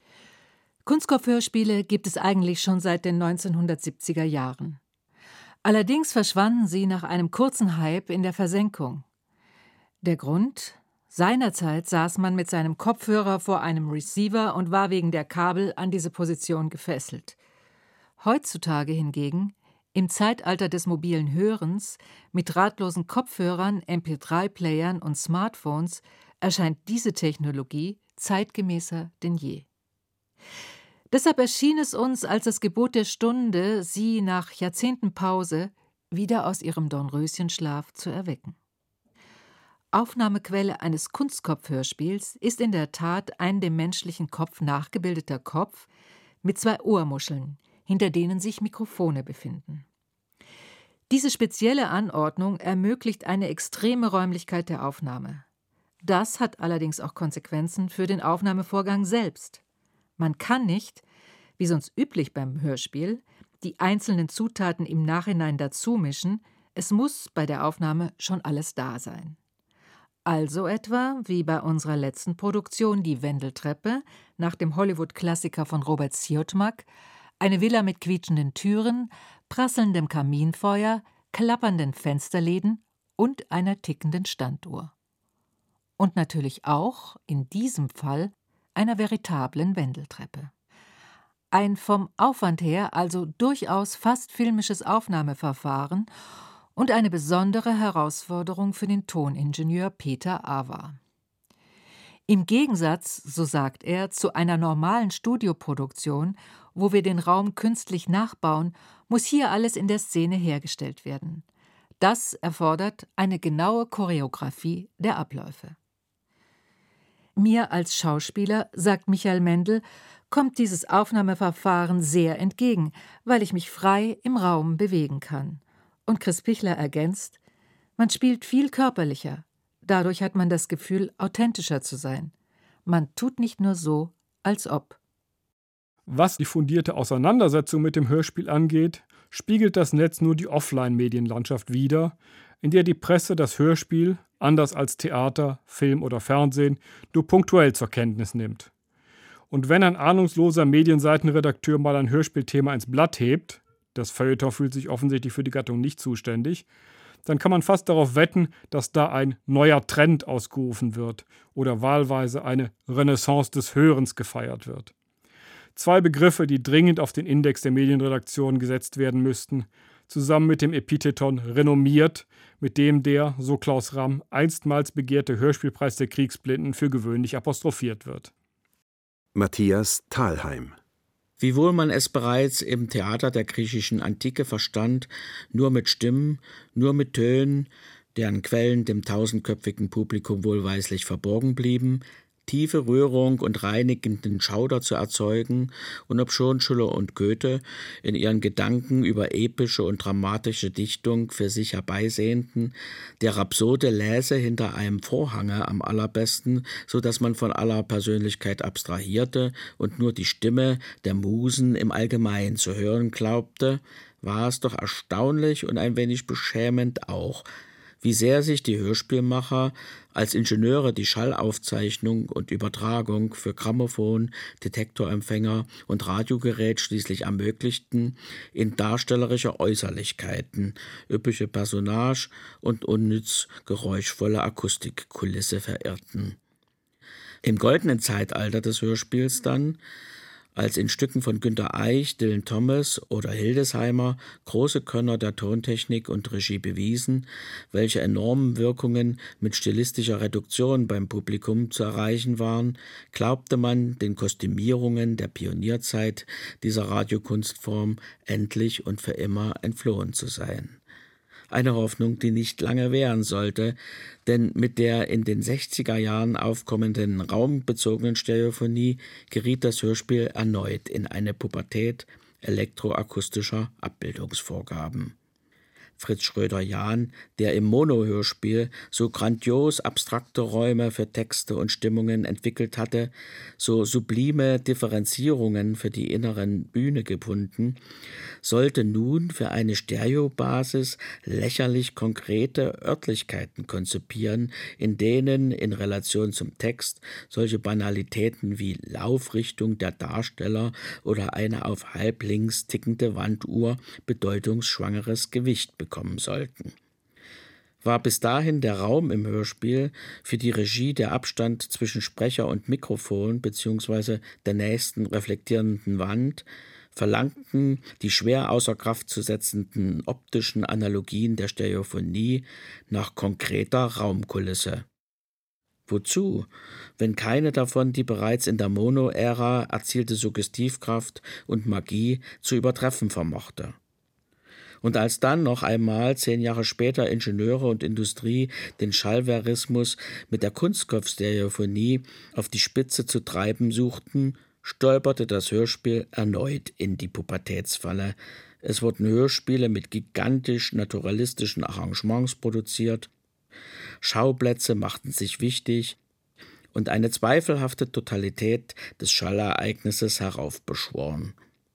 Kunstkopfhörspiele gibt es eigentlich schon seit den neunzehnhundertsiebziger Jahren. Allerdings verschwanden sie nach einem kurzen Hype in der Versenkung. Der Grund? Seinerzeit saß man mit seinem Kopfhörer vor einem Receiver und war wegen der Kabel an diese Position gefesselt. Heutzutage hingegen, im Zeitalter des mobilen Hörens, mit drahtlosen Kopfhörern, M P drei Playern und Smartphones, erscheint diese Technologie zeitgemäßer denn je. Deshalb erschien es uns als das Gebot der Stunde, sie nach Jahrzehnten Pause wieder aus ihrem Dornröschenschlaf zu erwecken. Aufnahmequelle eines Kunstkopfhörspiels ist in der Tat ein dem menschlichen Kopf nachgebildeter Kopf mit zwei Ohrmuscheln, hinter denen sich Mikrofone befinden. Diese spezielle Anordnung ermöglicht eine extreme Räumlichkeit der Aufnahme. Das hat allerdings auch Konsequenzen für den Aufnahmevorgang selbst. Man kann nicht, wie sonst üblich beim Hörspiel, die einzelnen Zutaten im Nachhinein dazumischen, es muss bei der Aufnahme schon alles da sein. Also etwa wie bei unserer letzten Produktion Die Wendeltreppe nach dem Hollywood-Klassiker von Robert Siodmak, eine Villa mit quietschenden Türen, prasselndem Kaminfeuer, klappernden Fensterläden und einer tickenden Standuhr. Und natürlich auch, in diesem Fall, einer veritablen Wendeltreppe. Ein vom Aufwand her also durchaus fast filmisches Aufnahmeverfahren und eine besondere Herausforderung für den Toningenieur Peter Awa. Im Gegensatz, so sagt er, zu einer normalen Studioproduktion, wo wir den Raum künstlich nachbauen, muss hier alles in der Szene hergestellt werden. Das erfordert eine genaue Choreografie der Abläufe. Mir als Schauspieler, sagt Michael Mendel, kommt dieses Aufnahmeverfahren sehr entgegen, weil ich mich frei im Raum bewegen kann. Und Chris Pichler ergänzt, man spielt viel körperlicher. Dadurch hat man das Gefühl, authentischer zu sein. Man tut nicht nur so, als ob. Was die fundierte Auseinandersetzung mit dem Hörspiel angeht, spiegelt das Netz nur die Offline-Medienlandschaft wider, in der die Presse das Hörspiel, anders als Theater, Film oder Fernsehen, nur punktuell zur Kenntnis nimmt. Und wenn ein ahnungsloser Medienseitenredakteur mal ein Hörspielthema ins Blatt hebt, das Feuilleton fühlt sich offensichtlich für die Gattung nicht zuständig, dann kann man fast darauf wetten, dass da ein neuer Trend ausgerufen wird oder wahlweise eine Renaissance des Hörens gefeiert wird. Zwei Begriffe, die dringend auf den Index der Medienredaktion gesetzt werden müssten, zusammen mit dem Epitheton renommiert, mit dem der, so Klaus Ramm, einstmals begehrte Hörspielpreis der Kriegsblinden für gewöhnlich apostrophiert wird. Matthias Thalheim. Wiewohl man es bereits im Theater der griechischen Antike verstand, nur mit Stimmen, nur mit Tönen, deren Quellen dem tausendköpfigen Publikum wohlweislich verborgen blieben, tiefe Rührung und reinigenden Schauder zu erzeugen, und obschon Schiller und Goethe in ihren Gedanken über epische und dramatische Dichtung für sich herbeisehnten, der Rhapsode läse hinter einem Vorhange am allerbesten, so dass man von aller Persönlichkeit abstrahierte und nur die Stimme der Musen im Allgemeinen zu hören glaubte, war es doch erstaunlich und ein wenig beschämend auch, wie sehr sich die Hörspielmacher als Ingenieure die Schallaufzeichnung und Übertragung für Grammophon, Detektorempfänger und Radiogerät schließlich ermöglichten, in darstellerische Äußerlichkeiten, üppige Personage und unnütz geräuschvolle Akustikkulisse verirrten. Im goldenen Zeitalter des Hörspiels dann, als in Stücken von Günter Eich, Dylan Thomas oder Hildesheimer große Könner der Tontechnik und Regie bewiesen, welche enormen Wirkungen mit stilistischer Reduktion beim Publikum zu erreichen waren, glaubte man, den Kostümierungen der Pionierzeit dieser Radiokunstform endlich und für immer entflohen zu sein. Eine Hoffnung, die nicht lange währen sollte, denn mit der in den sechziger Jahren aufkommenden raumbezogenen Stereophonie geriet das Hörspiel erneut in eine Pubertät elektroakustischer Abbildungsvorgaben. Fritz Schröder-Jahn, der im Mono-Hörspiel so grandios abstrakte Räume für Texte und Stimmungen entwickelt hatte, so sublime Differenzierungen für die inneren Bühne gefunden, sollte nun für eine Stereobasis lächerlich konkrete Örtlichkeiten konzipieren, in denen in Relation zum Text solche Banalitäten wie Laufrichtung der Darsteller oder eine auf halblinks tickende Wanduhr bedeutungsschwangeres Gewicht bekommen sollten. War bis dahin der Raum im Hörspiel für die Regie der Abstand zwischen Sprecher und Mikrofon bzw. der nächsten reflektierenden Wand, verlangten die schwer außer Kraft zu setzenden optischen Analogien der Stereophonie nach konkreter Raumkulisse. Wozu, wenn keine davon die bereits in der Mono-Ära erzielte Suggestivkraft und Magie zu übertreffen vermochte? Und als dann noch einmal, zehn Jahre später, Ingenieure und Industrie den Schallverismus mit der Kunstkopfstereophonie auf die Spitze zu treiben suchten, stolperte das Hörspiel erneut in die Pubertätsfalle. Es wurden Hörspiele mit gigantisch naturalistischen Arrangements produziert, Schauplätze machten sich wichtig und eine zweifelhafte Totalität des Schallereignisses heraufbeschworen.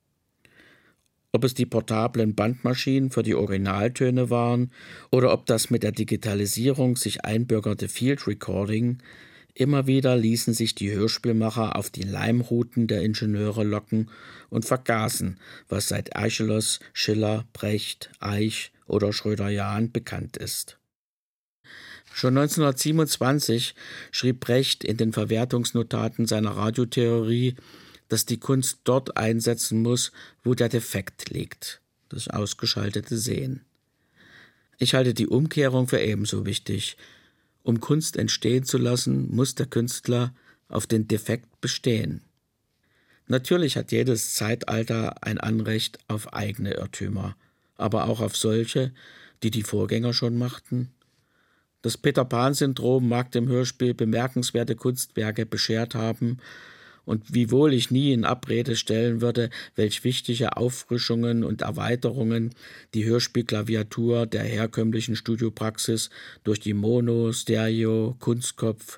Ob es die portablen Bandmaschinen für die Originaltöne waren oder ob das mit der Digitalisierung sich einbürgerte Field Recording, immer wieder ließen sich die Hörspielmacher auf die Leimruten der Ingenieure locken und vergaßen, was seit Aeschylus, Schiller, Brecht, Eich oder Schröder-Jahn bekannt ist. Schon neunzehnhundertsiebenundzwanzig schrieb Brecht in den Verwertungsnotaten seiner Radiotheorie, dass die Kunst dort einsetzen muss, wo der Defekt liegt, das ausgeschaltete Sehen. Ich halte die Umkehrung für ebenso wichtig. Um Kunst entstehen zu lassen, muss der Künstler auf den Defekt bestehen. Natürlich hat jedes Zeitalter ein Anrecht auf eigene Irrtümer, aber auch auf solche, die die Vorgänger schon machten. Das Peter-Pan-Syndrom mag dem Hörspiel bemerkenswerte Kunstwerke beschert haben, und wiewohl ich nie in Abrede stellen würde, welch wichtige Auffrischungen und Erweiterungen die Hörspielklaviatur der herkömmlichen Studiopraxis durch die Mono-, Stereo-, Kunstkopf-,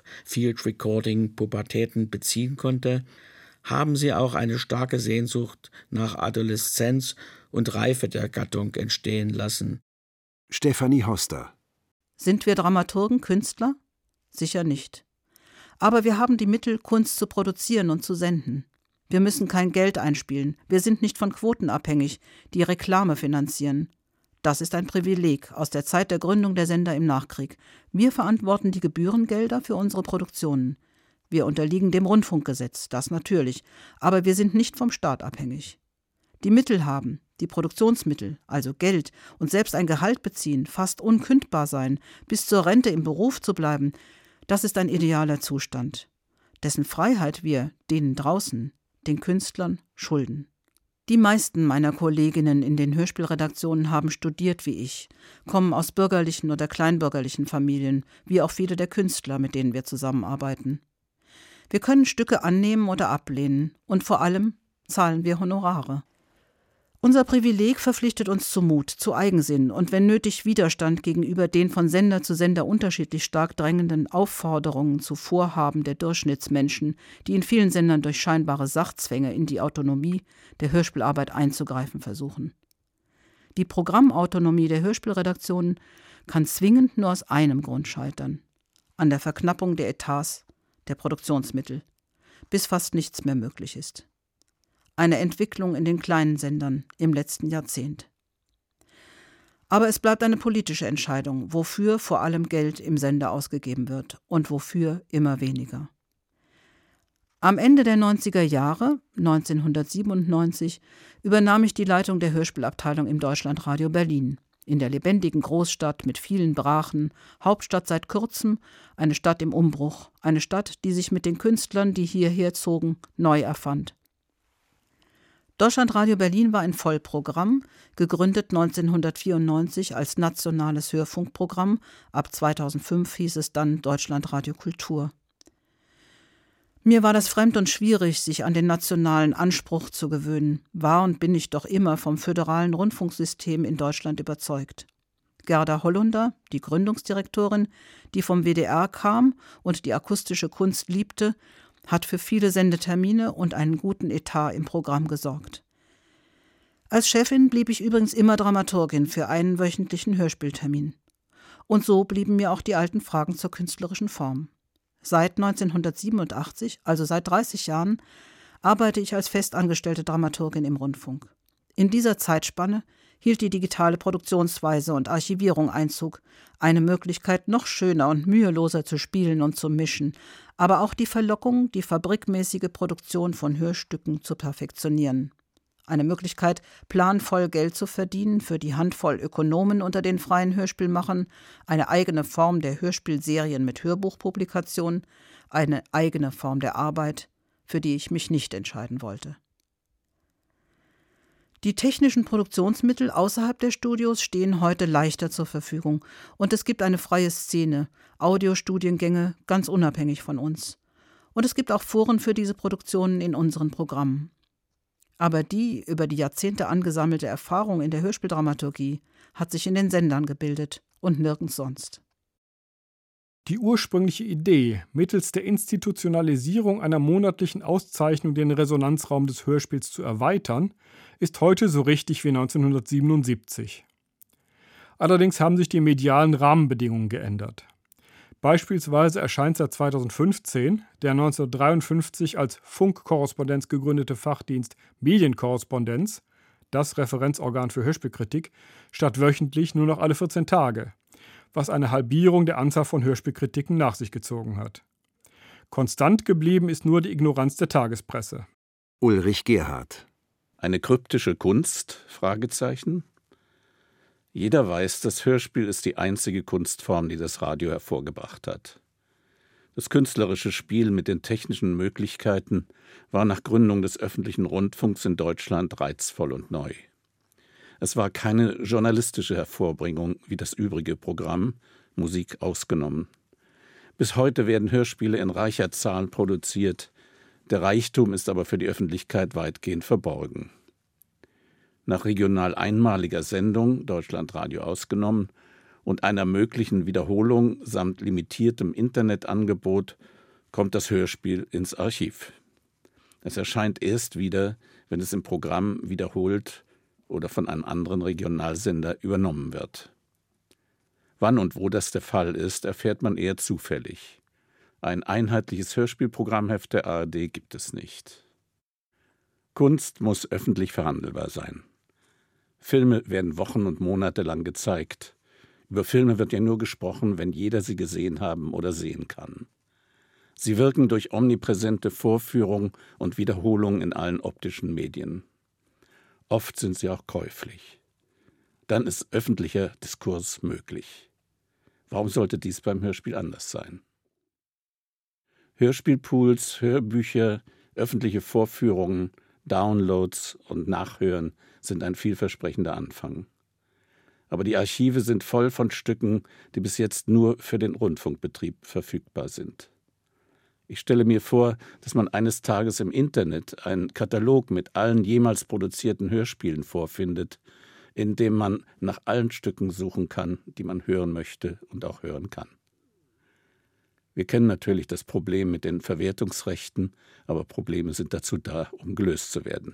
Field-Recording-Pubertäten beziehen konnte, haben sie auch eine starke Sehnsucht nach Adoleszenz und Reife der Gattung entstehen lassen. Stefanie Hoster. Sind wir Dramaturgen Künstler? Sicher nicht. Aber wir haben die Mittel, Kunst zu produzieren und zu senden. Wir müssen kein Geld einspielen. Wir sind nicht von Quoten abhängig, die Reklame finanzieren. Das ist ein Privileg aus der Zeit der Gründung der Sender im Nachkrieg. Wir verantworten die Gebührengelder für unsere Produktionen. Wir unterliegen dem Rundfunkgesetz, das natürlich, aber wir sind nicht vom Staat abhängig. Die Mittel haben, die Produktionsmittel, also Geld und selbst ein Gehalt beziehen, fast unkündbar sein, bis zur Rente im Beruf zu bleiben, das ist ein idealer Zustand, dessen Freiheit wir, denen draußen, den Künstlern, schulden. Die meisten meiner Kolleginnen in den Hörspielredaktionen haben studiert wie ich, kommen aus bürgerlichen oder kleinbürgerlichen Familien, wie auch viele der Künstler, mit denen wir zusammenarbeiten. Wir können Stücke annehmen oder ablehnen und vor allem zahlen wir Honorare. Unser Privileg verpflichtet uns zu Mut, zu Eigensinn und wenn nötig Widerstand gegenüber den von Sender zu Sender unterschiedlich stark drängenden Aufforderungen zu Vorhaben der Durchschnittsmenschen, die in vielen Sendern durch scheinbare Sachzwänge in die Autonomie der Hörspielarbeit einzugreifen versuchen. Die Programmautonomie der Hörspielredaktionen kann zwingend nur aus einem Grund scheitern: an der Verknappung der Etats, der Produktionsmittel, bis fast nichts mehr möglich ist. Eine Entwicklung in den kleinen Sendern im letzten Jahrzehnt. Aber es bleibt eine politische Entscheidung, wofür vor allem Geld im Sender ausgegeben wird und wofür immer weniger. Am Ende der neunziger Jahre, neunzehnhundertsiebenundneunzig, übernahm ich die Leitung der Hörspielabteilung im Deutschlandradio Berlin, in der lebendigen Großstadt mit vielen Brachen, Hauptstadt seit kurzem, eine Stadt im Umbruch, eine Stadt, die sich mit den Künstlern, die hierher zogen, neu erfand. Deutschlandradio Berlin war ein Vollprogramm, gegründet neunzehnhundertvierundneunzig als nationales Hörfunkprogramm, ab zweitausendfünf hieß es dann Deutschlandradio Kultur. Mir war das fremd und schwierig, sich an den nationalen Anspruch zu gewöhnen, war und bin ich doch immer vom föderalen Rundfunksystem in Deutschland überzeugt. Gerda Hollunder, die Gründungsdirektorin, die vom W D R kam und die akustische Kunst liebte, hat für viele Sendetermine und einen guten Etat im Programm gesorgt. Als Chefin blieb ich übrigens immer Dramaturgin für einen wöchentlichen Hörspieltermin. Und so blieben mir auch die alten Fragen zur künstlerischen Form. Seit neunzehnhundertsiebenundachtzig, also seit dreißig Jahren, arbeite ich als festangestellte Dramaturgin im Rundfunk. In dieser Zeitspanne hielt die digitale Produktionsweise und Archivierung Einzug, eine Möglichkeit, noch schöner und müheloser zu spielen und zu mischen, aber auch die Verlockung, die fabrikmäßige Produktion von Hörstücken zu perfektionieren. Eine Möglichkeit, planvoll Geld zu verdienen für die Handvoll Ökonomen unter den freien Hörspielmachern, eine eigene Form der Hörspielserien mit Hörbuchpublikation, eine eigene Form der Arbeit, für die ich mich nicht entscheiden wollte. Die technischen Produktionsmittel außerhalb der Studios stehen heute leichter zur Verfügung und es gibt eine freie Szene, Audiostudiengänge ganz unabhängig von uns. Und es gibt auch Foren für diese Produktionen in unseren Programmen. Aber die über die Jahrzehnte angesammelte Erfahrung in der Hörspieldramaturgie hat sich in den Sendern gebildet und nirgends sonst. Die ursprüngliche Idee, mittels der Institutionalisierung einer monatlichen Auszeichnung den Resonanzraum des Hörspiels zu erweitern, ist heute so richtig wie neunzehnhundertsiebenundsiebzig. Allerdings haben sich die medialen Rahmenbedingungen geändert. Beispielsweise erscheint seit zweitausendfünfzehn der neunzehnhundertdreiundfünfzig als Funkkorrespondenz gegründete Fachdienst Medienkorrespondenz, das Referenzorgan für Hörspielkritik, statt wöchentlich nur noch alle vierzehn Tage, was eine Halbierung der Anzahl von Hörspielkritiken nach sich gezogen hat. Konstant geblieben ist nur die Ignoranz der Tagespresse. Ulrich Gerhardt. Eine kryptische Kunst? Fragezeichen. Jeder weiß, das Hörspiel ist die einzige Kunstform, die das Radio hervorgebracht hat. Das künstlerische Spiel mit den technischen Möglichkeiten war nach Gründung des öffentlichen Rundfunks in Deutschland reizvoll und neu. Es war keine journalistische Hervorbringung wie das übrige Programm, Musik ausgenommen. Bis heute werden Hörspiele in reicher Zahl produziert, der Reichtum ist aber für die Öffentlichkeit weitgehend verborgen. Nach regional einmaliger Sendung, Deutschlandradio ausgenommen, und einer möglichen Wiederholung samt limitiertem Internetangebot kommt das Hörspiel ins Archiv. Es erscheint erst wieder, wenn es im Programm wiederholt oder von einem anderen Regionalsender übernommen wird. Wann und wo das der Fall ist, erfährt man eher zufällig. Ein einheitliches Hörspielprogrammheft der A R D gibt es nicht. Kunst muss öffentlich verhandelbar sein. Filme werden Wochen und Monate lang gezeigt. Über Filme wird ja nur gesprochen, wenn jeder sie gesehen haben oder sehen kann. Sie wirken durch omnipräsente Vorführung und Wiederholung in allen optischen Medien. Oft sind sie auch käuflich. Dann ist öffentlicher Diskurs möglich. Warum sollte dies beim Hörspiel anders sein? Hörspielpools, Hörbücher, öffentliche Vorführungen, Downloads und Nachhören sind ein vielversprechender Anfang. Aber die Archive sind voll von Stücken, die bis jetzt nur für den Rundfunkbetrieb verfügbar sind. Ich stelle mir vor, dass man eines Tages im Internet einen Katalog mit allen jemals produzierten Hörspielen vorfindet, in dem man nach allen Stücken suchen kann, die man hören möchte und auch hören kann. Wir kennen natürlich das Problem mit den Verwertungsrechten, aber Probleme sind dazu da, um gelöst zu werden.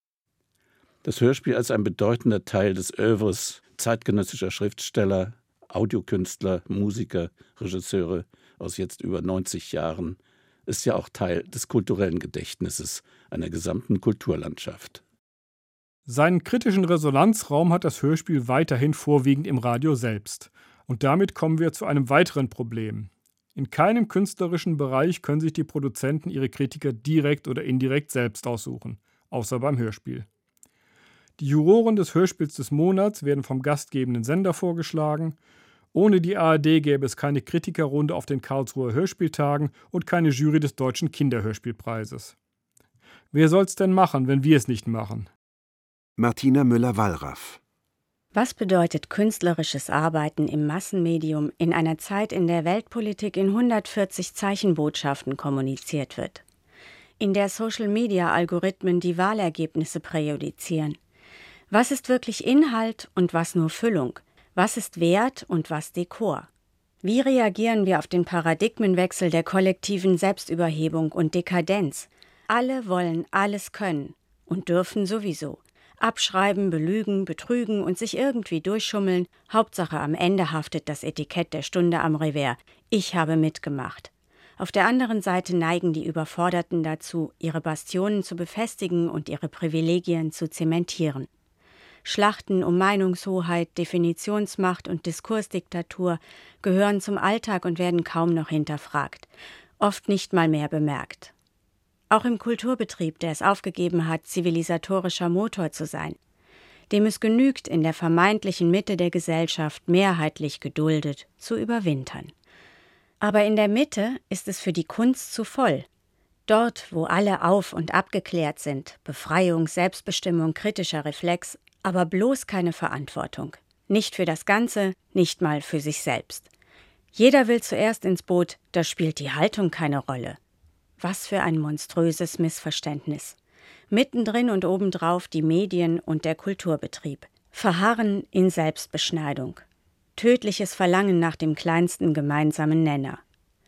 Das Hörspiel als ein bedeutender Teil des Œuvres zeitgenössischer Schriftsteller, Audiokünstler, Musiker, Regisseure aus jetzt über neunzig Jahren ist ja auch Teil des kulturellen Gedächtnisses einer gesamten Kulturlandschaft. Seinen kritischen Resonanzraum hat das Hörspiel weiterhin vorwiegend im Radio selbst. Und damit kommen wir zu einem weiteren Problem. In keinem künstlerischen Bereich können sich die Produzenten ihre Kritiker direkt oder indirekt selbst aussuchen, außer beim Hörspiel. Die Juroren des Hörspiels des Monats werden vom gastgebenden Sender vorgeschlagen. Ohne die A R D gäbe es keine Kritikerrunde auf den Karlsruher Hörspieltagen und keine Jury des Deutschen Kinderhörspielpreises. Wer soll's denn machen, wenn wir es nicht machen? Martina Müller-Wallraff. Was bedeutet künstlerisches Arbeiten im Massenmedium in einer Zeit, in der Weltpolitik in hundertvierzig Zeichenbotschaften kommuniziert wird? In der Social-Media-Algorithmen die Wahlergebnisse präjudizieren? Was ist wirklich Inhalt und was nur Füllung? Was ist Wert und was Dekor? Wie reagieren wir auf den Paradigmenwechsel der kollektiven Selbstüberhebung und Dekadenz? Alle wollen alles können und dürfen sowieso. Abschreiben, belügen, betrügen und sich irgendwie durchschummeln. Hauptsache am Ende haftet das Etikett der Stunde am Revers. Ich habe mitgemacht. Auf der anderen Seite neigen die Überforderten dazu, ihre Bastionen zu befestigen und ihre Privilegien zu zementieren. Schlachten um Meinungshoheit, Definitionsmacht und Diskursdiktatur gehören zum Alltag und werden kaum noch hinterfragt, oft nicht mal mehr bemerkt. auch im Kulturbetrieb, der es aufgegeben hat, zivilisatorischer Motor zu sein, dem es genügt, in der vermeintlichen Mitte der Gesellschaft mehrheitlich geduldet zu überwintern. Aber in der Mitte ist es für die Kunst zu voll. Dort, wo alle auf- und abgeklärt sind, Befreiung, Selbstbestimmung, kritischer Reflex, aber bloß keine Verantwortung. Nicht für das Ganze, nicht mal für sich selbst. Jeder will zuerst ins Boot, da spielt die Haltung keine Rolle. Was für ein monströses Missverständnis. Mittendrin und obendrauf die Medien und der Kulturbetrieb. Verharren in Selbstbeschneidung. Tödliches Verlangen nach dem kleinsten gemeinsamen Nenner.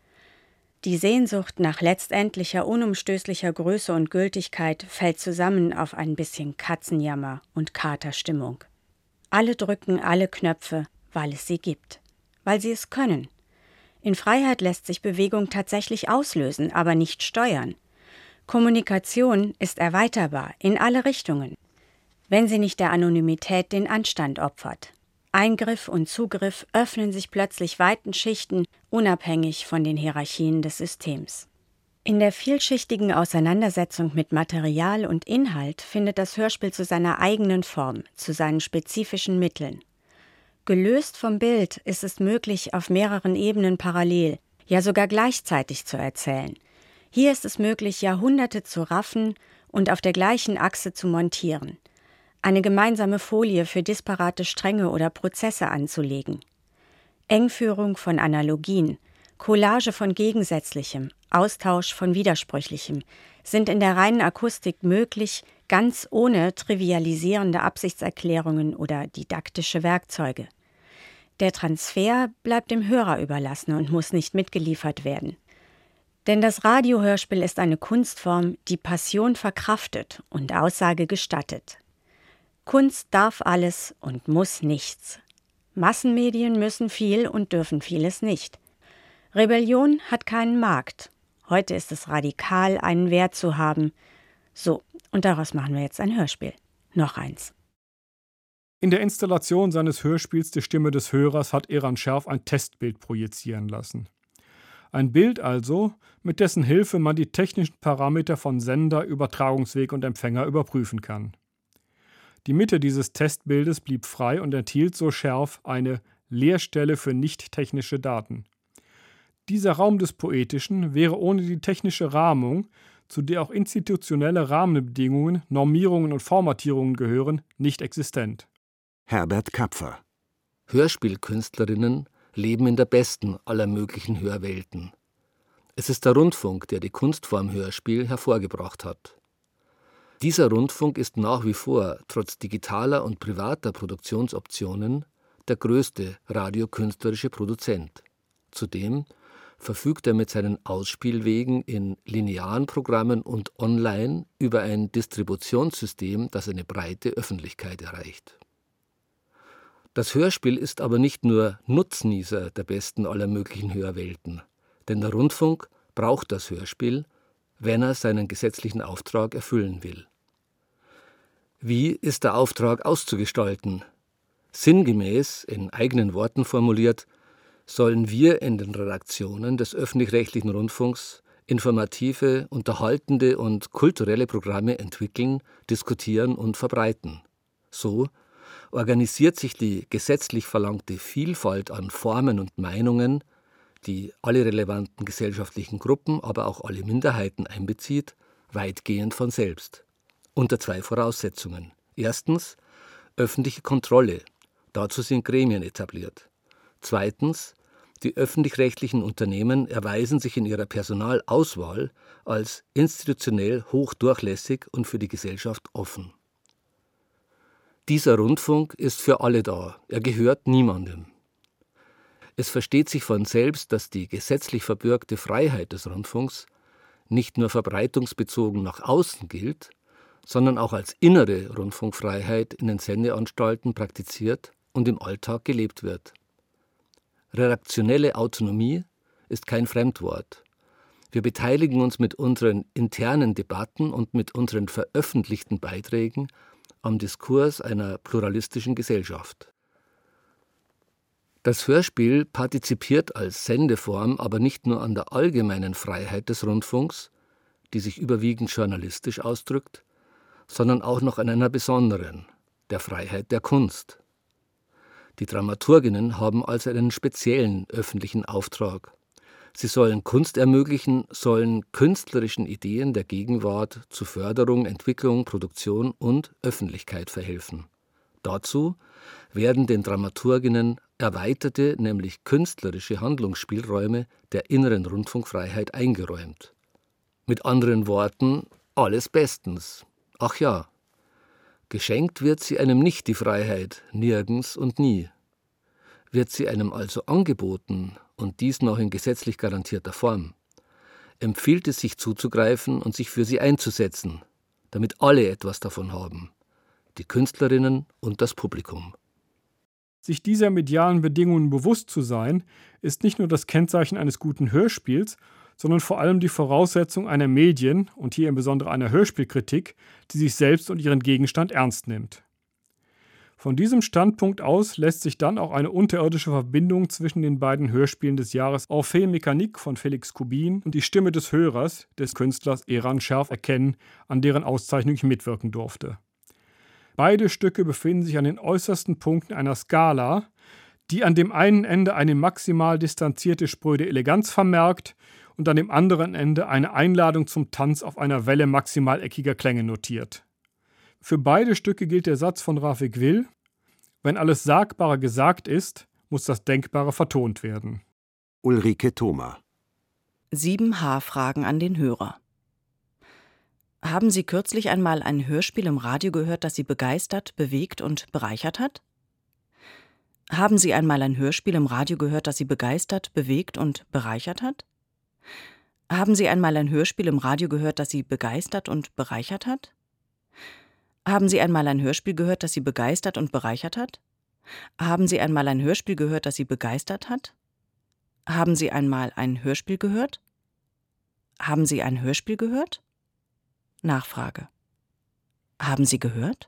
Die Sehnsucht nach letztendlicher, unumstößlicher Größe und Gültigkeit fällt zusammen auf ein bisschen Katzenjammer und Katerstimmung. Alle drücken alle Knöpfe, weil es sie gibt. Weil sie es können. In Freiheit lässt sich Bewegung tatsächlich auslösen, aber nicht steuern. Kommunikation ist erweiterbar in alle Richtungen, wenn sie nicht der Anonymität den Anstand opfert. Eingriff und Zugriff öffnen sich plötzlich weiten Schichten, unabhängig von den Hierarchien des Systems. In der vielschichtigen Auseinandersetzung mit Material und Inhalt findet das Hörspiel zu seiner eigenen Form, zu seinen spezifischen Mitteln. Gelöst vom Bild ist es möglich, auf mehreren Ebenen parallel, ja sogar gleichzeitig zu erzählen. Hier ist es möglich, Jahrhunderte zu raffen und auf der gleichen Achse zu montieren. Eine gemeinsame Folie für disparate Stränge oder Prozesse anzulegen. Engführung von Analogien, Collage von Gegensätzlichem, Austausch von Widersprüchlichem sind in der reinen Akustik möglich, ganz ohne trivialisierende Absichtserklärungen oder didaktische Werkzeuge. Der Transfer bleibt dem Hörer überlassen und muss nicht mitgeliefert werden. Denn das Radiohörspiel ist eine Kunstform, die Passion verkraftet und Aussage gestattet. Kunst darf alles und muss nichts. Massenmedien müssen viel und dürfen vieles nicht. Rebellion hat keinen Markt. Heute ist es radikal, einen Wert zu haben. So, und daraus machen wir jetzt ein Hörspiel. Noch eins. In der Installation seines Hörspiels Die Stimme des Hörers hat Eran Scherf ein Testbild projizieren lassen. Ein Bild also, mit dessen Hilfe man die technischen Parameter von Sender, Übertragungsweg und Empfänger überprüfen kann. Die Mitte dieses Testbildes blieb frei und enthielt, so Scherf, eine Leerstelle für nicht-technische Daten. Dieser Raum des Poetischen wäre ohne die technische Rahmung, zu der auch institutionelle Rahmenbedingungen, Normierungen und Formatierungen gehören, nicht existent. Herbert Kapfer. Hörspielkünstlerinnen leben in der besten aller möglichen Hörwelten. Es ist der Rundfunk, der die Kunstform Hörspiel hervorgebracht hat. Dieser Rundfunk ist nach wie vor, trotz digitaler und privater Produktionsoptionen, der größte radiokünstlerische Produzent. Zudem verfügt er mit seinen Ausspielwegen in linearen Programmen und online über ein Distributionssystem, das eine breite Öffentlichkeit erreicht. Das Hörspiel ist aber nicht nur Nutznießer der besten aller möglichen Hörwelten, denn der Rundfunk braucht das Hörspiel, wenn er seinen gesetzlichen Auftrag erfüllen will. Wie ist der Auftrag auszugestalten? Sinngemäß, in eigenen Worten formuliert, sollen wir in den Redaktionen des öffentlich-rechtlichen Rundfunks informative, unterhaltende und kulturelle Programme entwickeln, diskutieren und verbreiten. So organisiert sich die gesetzlich verlangte Vielfalt an Formen und Meinungen, die alle relevanten gesellschaftlichen Gruppen, aber auch alle Minderheiten einbezieht, weitgehend von selbst. Unter zwei Voraussetzungen. Erstens öffentliche Kontrolle. Dazu sind Gremien etabliert. Zweitens, die öffentlich-rechtlichen Unternehmen erweisen sich in ihrer Personalauswahl als institutionell hochdurchlässig und für die Gesellschaft offen. Dieser Rundfunk ist für alle da, er gehört niemandem. Es versteht sich von selbst, dass die gesetzlich verbürgte Freiheit des Rundfunks nicht nur verbreitungsbezogen nach außen gilt, sondern auch als innere Rundfunkfreiheit in den Sendeanstalten praktiziert und im Alltag gelebt wird. Redaktionelle Autonomie ist kein Fremdwort. Wir beteiligen uns mit unseren internen Debatten und mit unseren veröffentlichten Beiträgen am Diskurs einer pluralistischen Gesellschaft. Das Hörspiel partizipiert als Sendeform aber nicht nur an der allgemeinen Freiheit des Rundfunks, die sich überwiegend journalistisch ausdrückt, sondern auch noch an einer besonderen, der Freiheit der Kunst. Die Dramaturginnen haben also einen speziellen öffentlichen Auftrag. Sie sollen Kunst ermöglichen, sollen künstlerischen Ideen der Gegenwart zu Förderung, Entwicklung, Produktion und Öffentlichkeit verhelfen. Dazu werden den Dramaturginnen erweiterte, nämlich künstlerische Handlungsspielräume der inneren Rundfunkfreiheit eingeräumt. Mit anderen Worten, alles bestens. Ach ja, geschenkt wird sie einem nicht die Freiheit, nirgends und nie. Wird sie einem also angeboten, und dies noch in gesetzlich garantierter Form, empfiehlt es sich zuzugreifen und sich für sie einzusetzen, damit alle etwas davon haben, die Künstlerinnen und das Publikum. Sich dieser medialen Bedingungen bewusst zu sein, ist nicht nur das Kennzeichen eines guten Hörspiels, sondern vor allem die Voraussetzung einer Medien- und hier im Besonderen einer Hörspielkritik, die sich selbst und ihren Gegenstand ernst nimmt. Von diesem Standpunkt aus lässt sich dann auch eine unterirdische Verbindung zwischen den beiden Hörspielen des Jahres Orphée Mécanique von Félix Kubin und die Stimme des Hörers, des Künstlers Eran Scherf, erkennen, an deren Auszeichnung ich mitwirken durfte. Beide Stücke befinden sich an den äußersten Punkten einer Skala, die an dem einen Ende eine maximal distanzierte, spröde Eleganz vermerkt und an dem anderen Ende eine Einladung zum Tanz auf einer Welle maximal eckiger Klänge notiert. Für beide Stücke gilt der Satz von Rafik Will: Wenn alles Sagbare gesagt ist, muss das Denkbare vertont werden. Ulrike Thoma. Sieben H-Fragen an den Hörer. Haben Sie kürzlich einmal ein Hörspiel im Radio gehört, das Sie begeistert, bewegt und bereichert hat? Haben Sie einmal ein Hörspiel im Radio gehört, das Sie begeistert, bewegt und bereichert hat? Haben Sie einmal ein Hörspiel im Radio gehört, das Sie begeistert und bereichert hat? Haben Sie einmal ein Hörspiel gehört, das Sie begeistert und bereichert hat? Haben Sie einmal ein Hörspiel gehört, das Sie begeistert hat? Haben Sie einmal ein Hörspiel gehört? Haben Sie ein Hörspiel gehört? Nachfrage. Haben Sie gehört?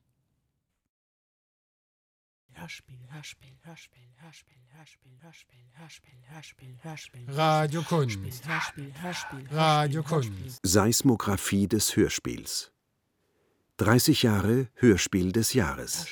Hörspiel, Hörspiel, Hörspiel, Hörspiel, Hörspiel, Hörspiel, Hörspiel, Hörspiel, Hörspiel. Radio Kunst. Hörspiel, Hörspiel, Radio Kunst. Seismographie des Hörspiels. dreißig Jahre Hörspiel des Jahres.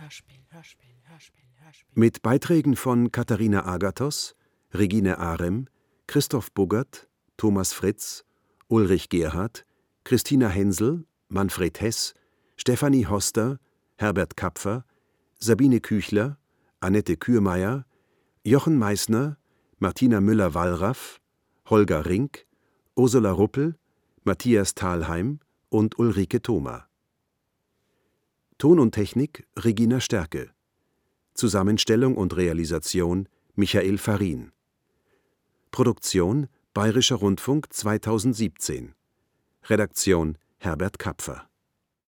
Mit Beiträgen von Katharina Agathos, Regine Arem, Christoph Buggert, Thomas Fritz, Ulrich Gerhardt, Christina Hensel, Manfred Hess, Stefanie Hoster, Herbert Kapfer, Sabine Küchler, Annette Kürmeier, Jochen Meissner, Martina Müller-Wallraff, Holger Rink, Ursula Ruppel, Matthias Thalheim und Ulrike Thoma. Ton und Technik Regina Stärke. Zusammenstellung und Realisation Michael Farin. Produktion Bayerischer Rundfunk zweitausendsiebzehn. Redaktion Herbert Kapfer.